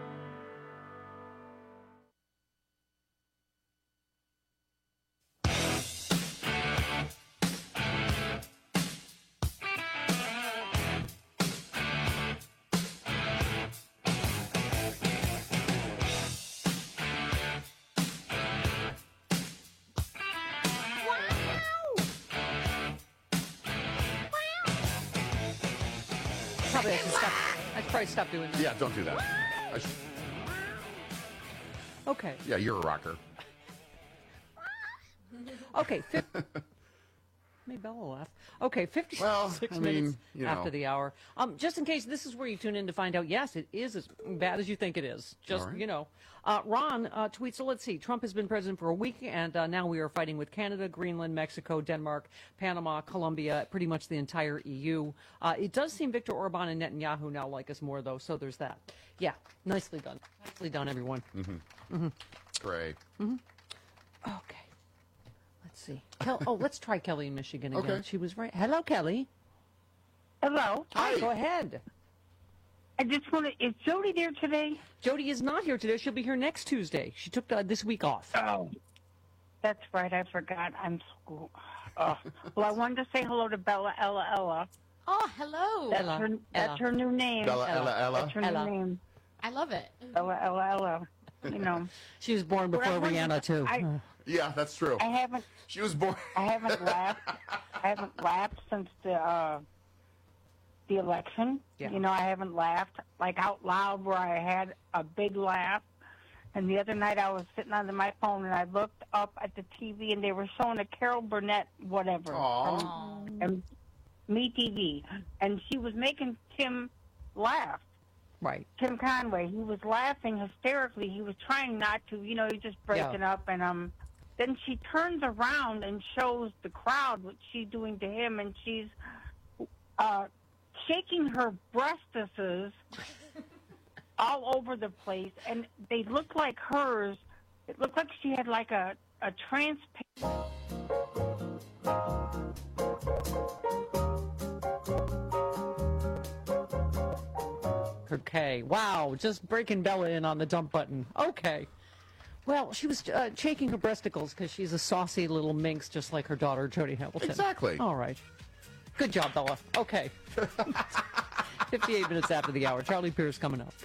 Speaker 17: Probably I should stop. I should probably stop doing that.
Speaker 18: Yeah, don't do that. I sh-
Speaker 17: Okay.
Speaker 18: yeah, you're a rocker.
Speaker 17: Okay. Fif- Made Bella laugh. Okay, fifty-six
Speaker 18: Well, I mean,
Speaker 17: minutes
Speaker 18: you
Speaker 17: after
Speaker 18: know.
Speaker 17: the hour. Um, just in case this is where you tune in to find out, yes, it is as bad as you think it is. Just,
Speaker 18: All right.
Speaker 17: you know. Uh, Ron uh, tweets, so let's see. Trump has been president for a week, and uh, now we are fighting with Canada, Greenland, Mexico, Denmark, Panama, Colombia, pretty much the entire E U. Uh, it does seem Viktor Orban and Netanyahu now like us more, though, so there's that. Yeah, nicely done. Nicely done, everyone.
Speaker 18: Mm-hmm.
Speaker 17: Mm-hmm.
Speaker 18: Great.
Speaker 17: Mm-hmm. Okay. Let's see. Kel- oh, let's try Kelly in Michigan again.
Speaker 6: Okay.
Speaker 17: She was right. Hello, Kelly.
Speaker 6: Hello.
Speaker 17: Hi. Go ahead.
Speaker 6: I just want to. Is Jody there today?
Speaker 17: Jody is not here today. She'll be here next Tuesday. She took uh, this week off.
Speaker 6: Oh, that's right. I forgot. I'm school. Oh. Well, I wanted to say hello to Bella Ella Ella.
Speaker 19: Oh, hello.
Speaker 6: That's
Speaker 17: Ella.
Speaker 6: her. That's
Speaker 17: Ella.
Speaker 6: her new name.
Speaker 18: Bella Ella Ella.
Speaker 6: That's her
Speaker 17: Ella.
Speaker 6: new name.
Speaker 19: I love it.
Speaker 6: Bella Ella Ella. You know.
Speaker 17: She was born before
Speaker 6: But I
Speaker 17: Rihanna,
Speaker 6: wanted-
Speaker 17: too.
Speaker 6: I,
Speaker 18: Yeah, that's true.
Speaker 6: I haven't.
Speaker 18: She was born.
Speaker 6: I haven't laughed. I haven't laughed since the uh, the election.
Speaker 17: Yeah.
Speaker 6: You know, I haven't laughed like out loud where I had a big laugh. And the other night I was sitting on my phone and I looked up at the T V and they were showing a Carol Burnett whatever
Speaker 18: Aw.
Speaker 6: from um, Me T V, and she was making Tim laugh.
Speaker 17: Right.
Speaker 6: Tim Conway. He was laughing hysterically. He was trying not to. You know, he was just breaking up and um. Then she turns around and shows the crowd what she's doing to him, and she's uh, shaking her breastises all over the place, and they look like hers. It looked like she had like a, a transparent...
Speaker 17: Okay. Wow. Just breaking Bella in on the dump button. Okay. Well, she was uh, shaking her breasticles because she's a saucy little minx just like her daughter, Jody Hamilton.
Speaker 18: Exactly.
Speaker 17: All right. Good job, Bella. Okay. fifty-eight minutes after the hour. Charlie Pierce coming up.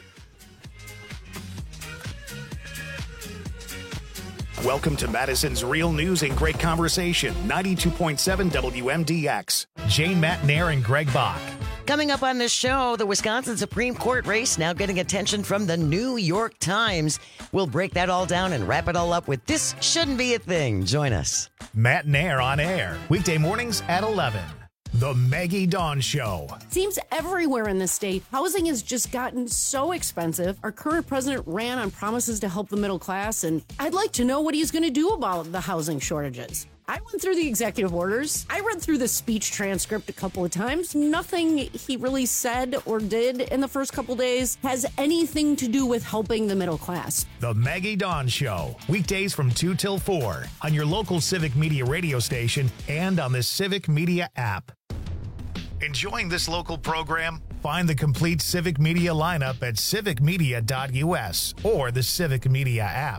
Speaker 1: Welcome to Madison's Real News and Great Conversation, ninety-two point seven W M D X. Jane Matnair and Greg Bach.
Speaker 4: Coming up on this show, the Wisconsin Supreme Court race now getting attention from the New York Times. We'll break that all down and wrap it all up with This Shouldn't Be a Thing. Join us.
Speaker 1: Matt and Air on air, weekday mornings at eleven. The Maggie Dawn Show.
Speaker 8: Seems everywhere in the state, housing has just gotten so expensive. Our current president ran on promises to help the middle class, and I'd like to know what he's going to do about the housing shortages. I went through the executive orders. I read through the speech transcript a couple of times. Nothing he really said or did in the first couple days has anything to do with helping the middle class.
Speaker 1: The Maggie Dawn Show, weekdays from two till four on your local Civic Media radio station and on the Civic Media app. Enjoying this local program? Find the complete Civic Media lineup at civic media dot u s or the Civic Media app.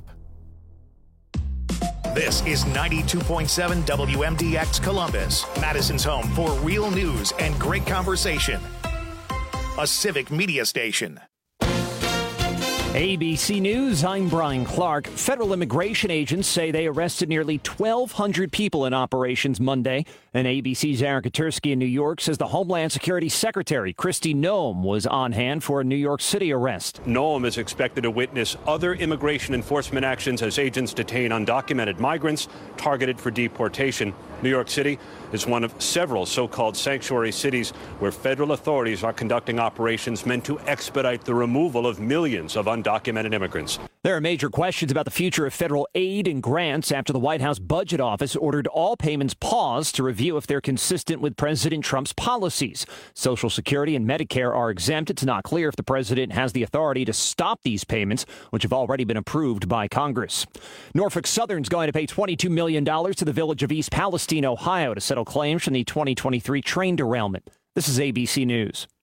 Speaker 1: This is ninety-two point seven W M D X Columbus, Madison's home for real news and great conversation. A Civic Media station.
Speaker 21: A B C News, I'm Brian Clark. Federal immigration agents say they arrested nearly twelve hundred people in operations Monday. And A B C's Aaron Katursky in New York says the Homeland Security Secretary, Kristi Noem, was on hand for a New York City arrest.
Speaker 22: Noem is expected to witness other immigration enforcement actions as agents detain undocumented migrants targeted for deportation. New York City is one of several so-called sanctuary cities where federal authorities are conducting operations meant to expedite the removal of millions of undocumented immigrants.
Speaker 21: There are major questions about the future of federal aid and grants after the White House Budget Office ordered all payments paused to review if they're consistent with President Trump's policies. Social Security and Medicare are exempt. It's not clear if the president has the authority to stop these payments, which have already been approved by Congress. Norfolk Southern's going to pay twenty-two million dollars to the village of East Palestine, Ohio, to settle claims from the twenty twenty-three train derailment. This is A B C News.